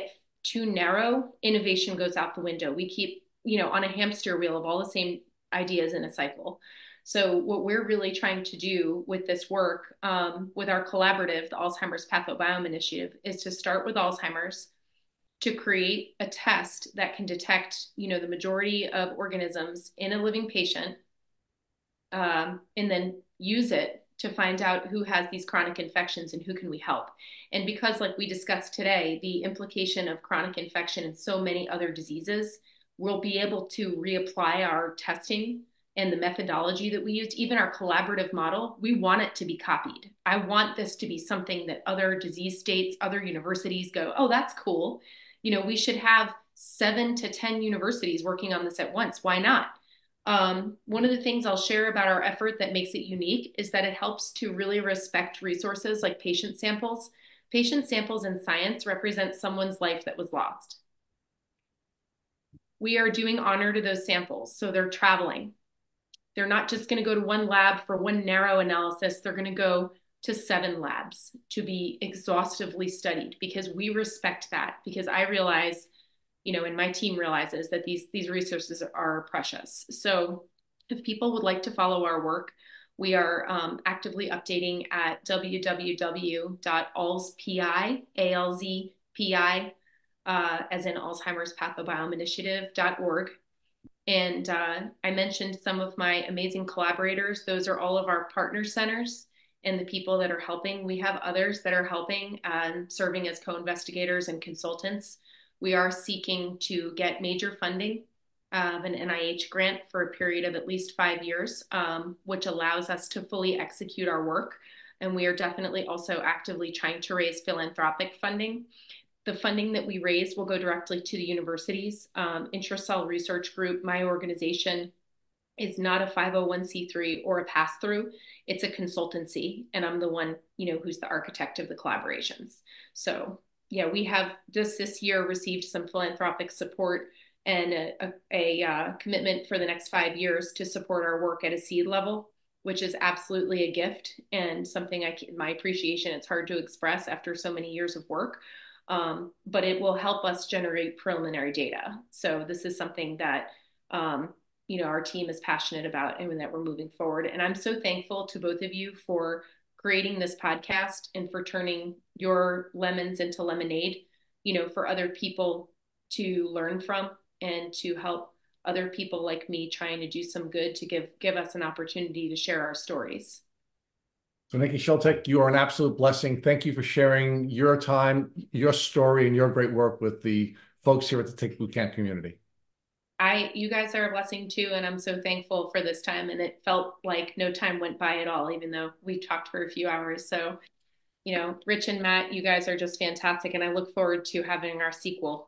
too narrow, innovation goes out the window. We keep, you know, on a hamster wheel of all the same ideas in a cycle. So what we're really trying to do with this work, um, with our collaborative, the Alzheimer's Pathobiome Initiative, is to start with Alzheimer's, to create a test that can detect, you know, the majority of organisms in a living patient, um, and then use it to find out who has these chronic infections and who can we help. And because, like we discussed today, the implication of chronic infection in so many other diseases, we'll be able to reapply our testing and the methodology that we used, even our collaborative model. We want it to be copied. I want this to be something that other disease states, other universities go, oh, that's cool. You know, we should have seven to ten universities working on this at once. Why not? Um, one of the things I'll share about our effort that makes it unique is that it helps to really respect resources like patient samples. Patient samples in science represent someone's life that was lost. We are doing honor to those samples, so they're traveling. They're not just going to go to one lab for one narrow analysis. They're going to go to seven labs to be exhaustively studied, because we respect that, because I realize, you know, and my team realizes that these, these resources are precious. So if people would like to follow our work, we are um, actively updating at w w w dot alzpi, A L Z P I, uh, as in Alzheimer's Pathobiome Initiative dot org. And uh, I mentioned some of my amazing collaborators. Those are all of our partner centers and the people that are helping. We have others that are helping and serving as co-investigators and consultants. We are seeking to get major funding of an N I H grant for a period of at least five years, um, which allows us to fully execute our work. And we are definitely also actively trying to raise philanthropic funding. The funding that we raise will go directly to the universities. Um, Intracell Research Group, my organization, is not a five oh one c three or a pass-through. It's a consultancy, and I'm the one, you know, who's the architect of the collaborations. So yeah, we have just this year received some philanthropic support and a, a, a uh, commitment for the next five years to support our work at a seed level, which is absolutely a gift and something I can, my appreciation, it's hard to express after so many years of work. Um, but it will help us generate preliminary data. So this is something that, um, you know, our team is passionate about and that we're moving forward. And I'm so thankful to both of you for creating this podcast and for turning your lemons into lemonade, you know, for other people to learn from and to help other people like me trying to do some good, to give, give us an opportunity to share our stories. So Nikki Schultek, you are an absolute blessing. Thank you for sharing your time, your story, and your great work with the folks here at the Tick Bootcamp community. I, you guys are a blessing too, and I'm so thankful for this time. And it felt like no time went by at all, even though we talked for a few hours. So, you know, Rich and Matt, you guys are just fantastic, and I look forward to having our sequel.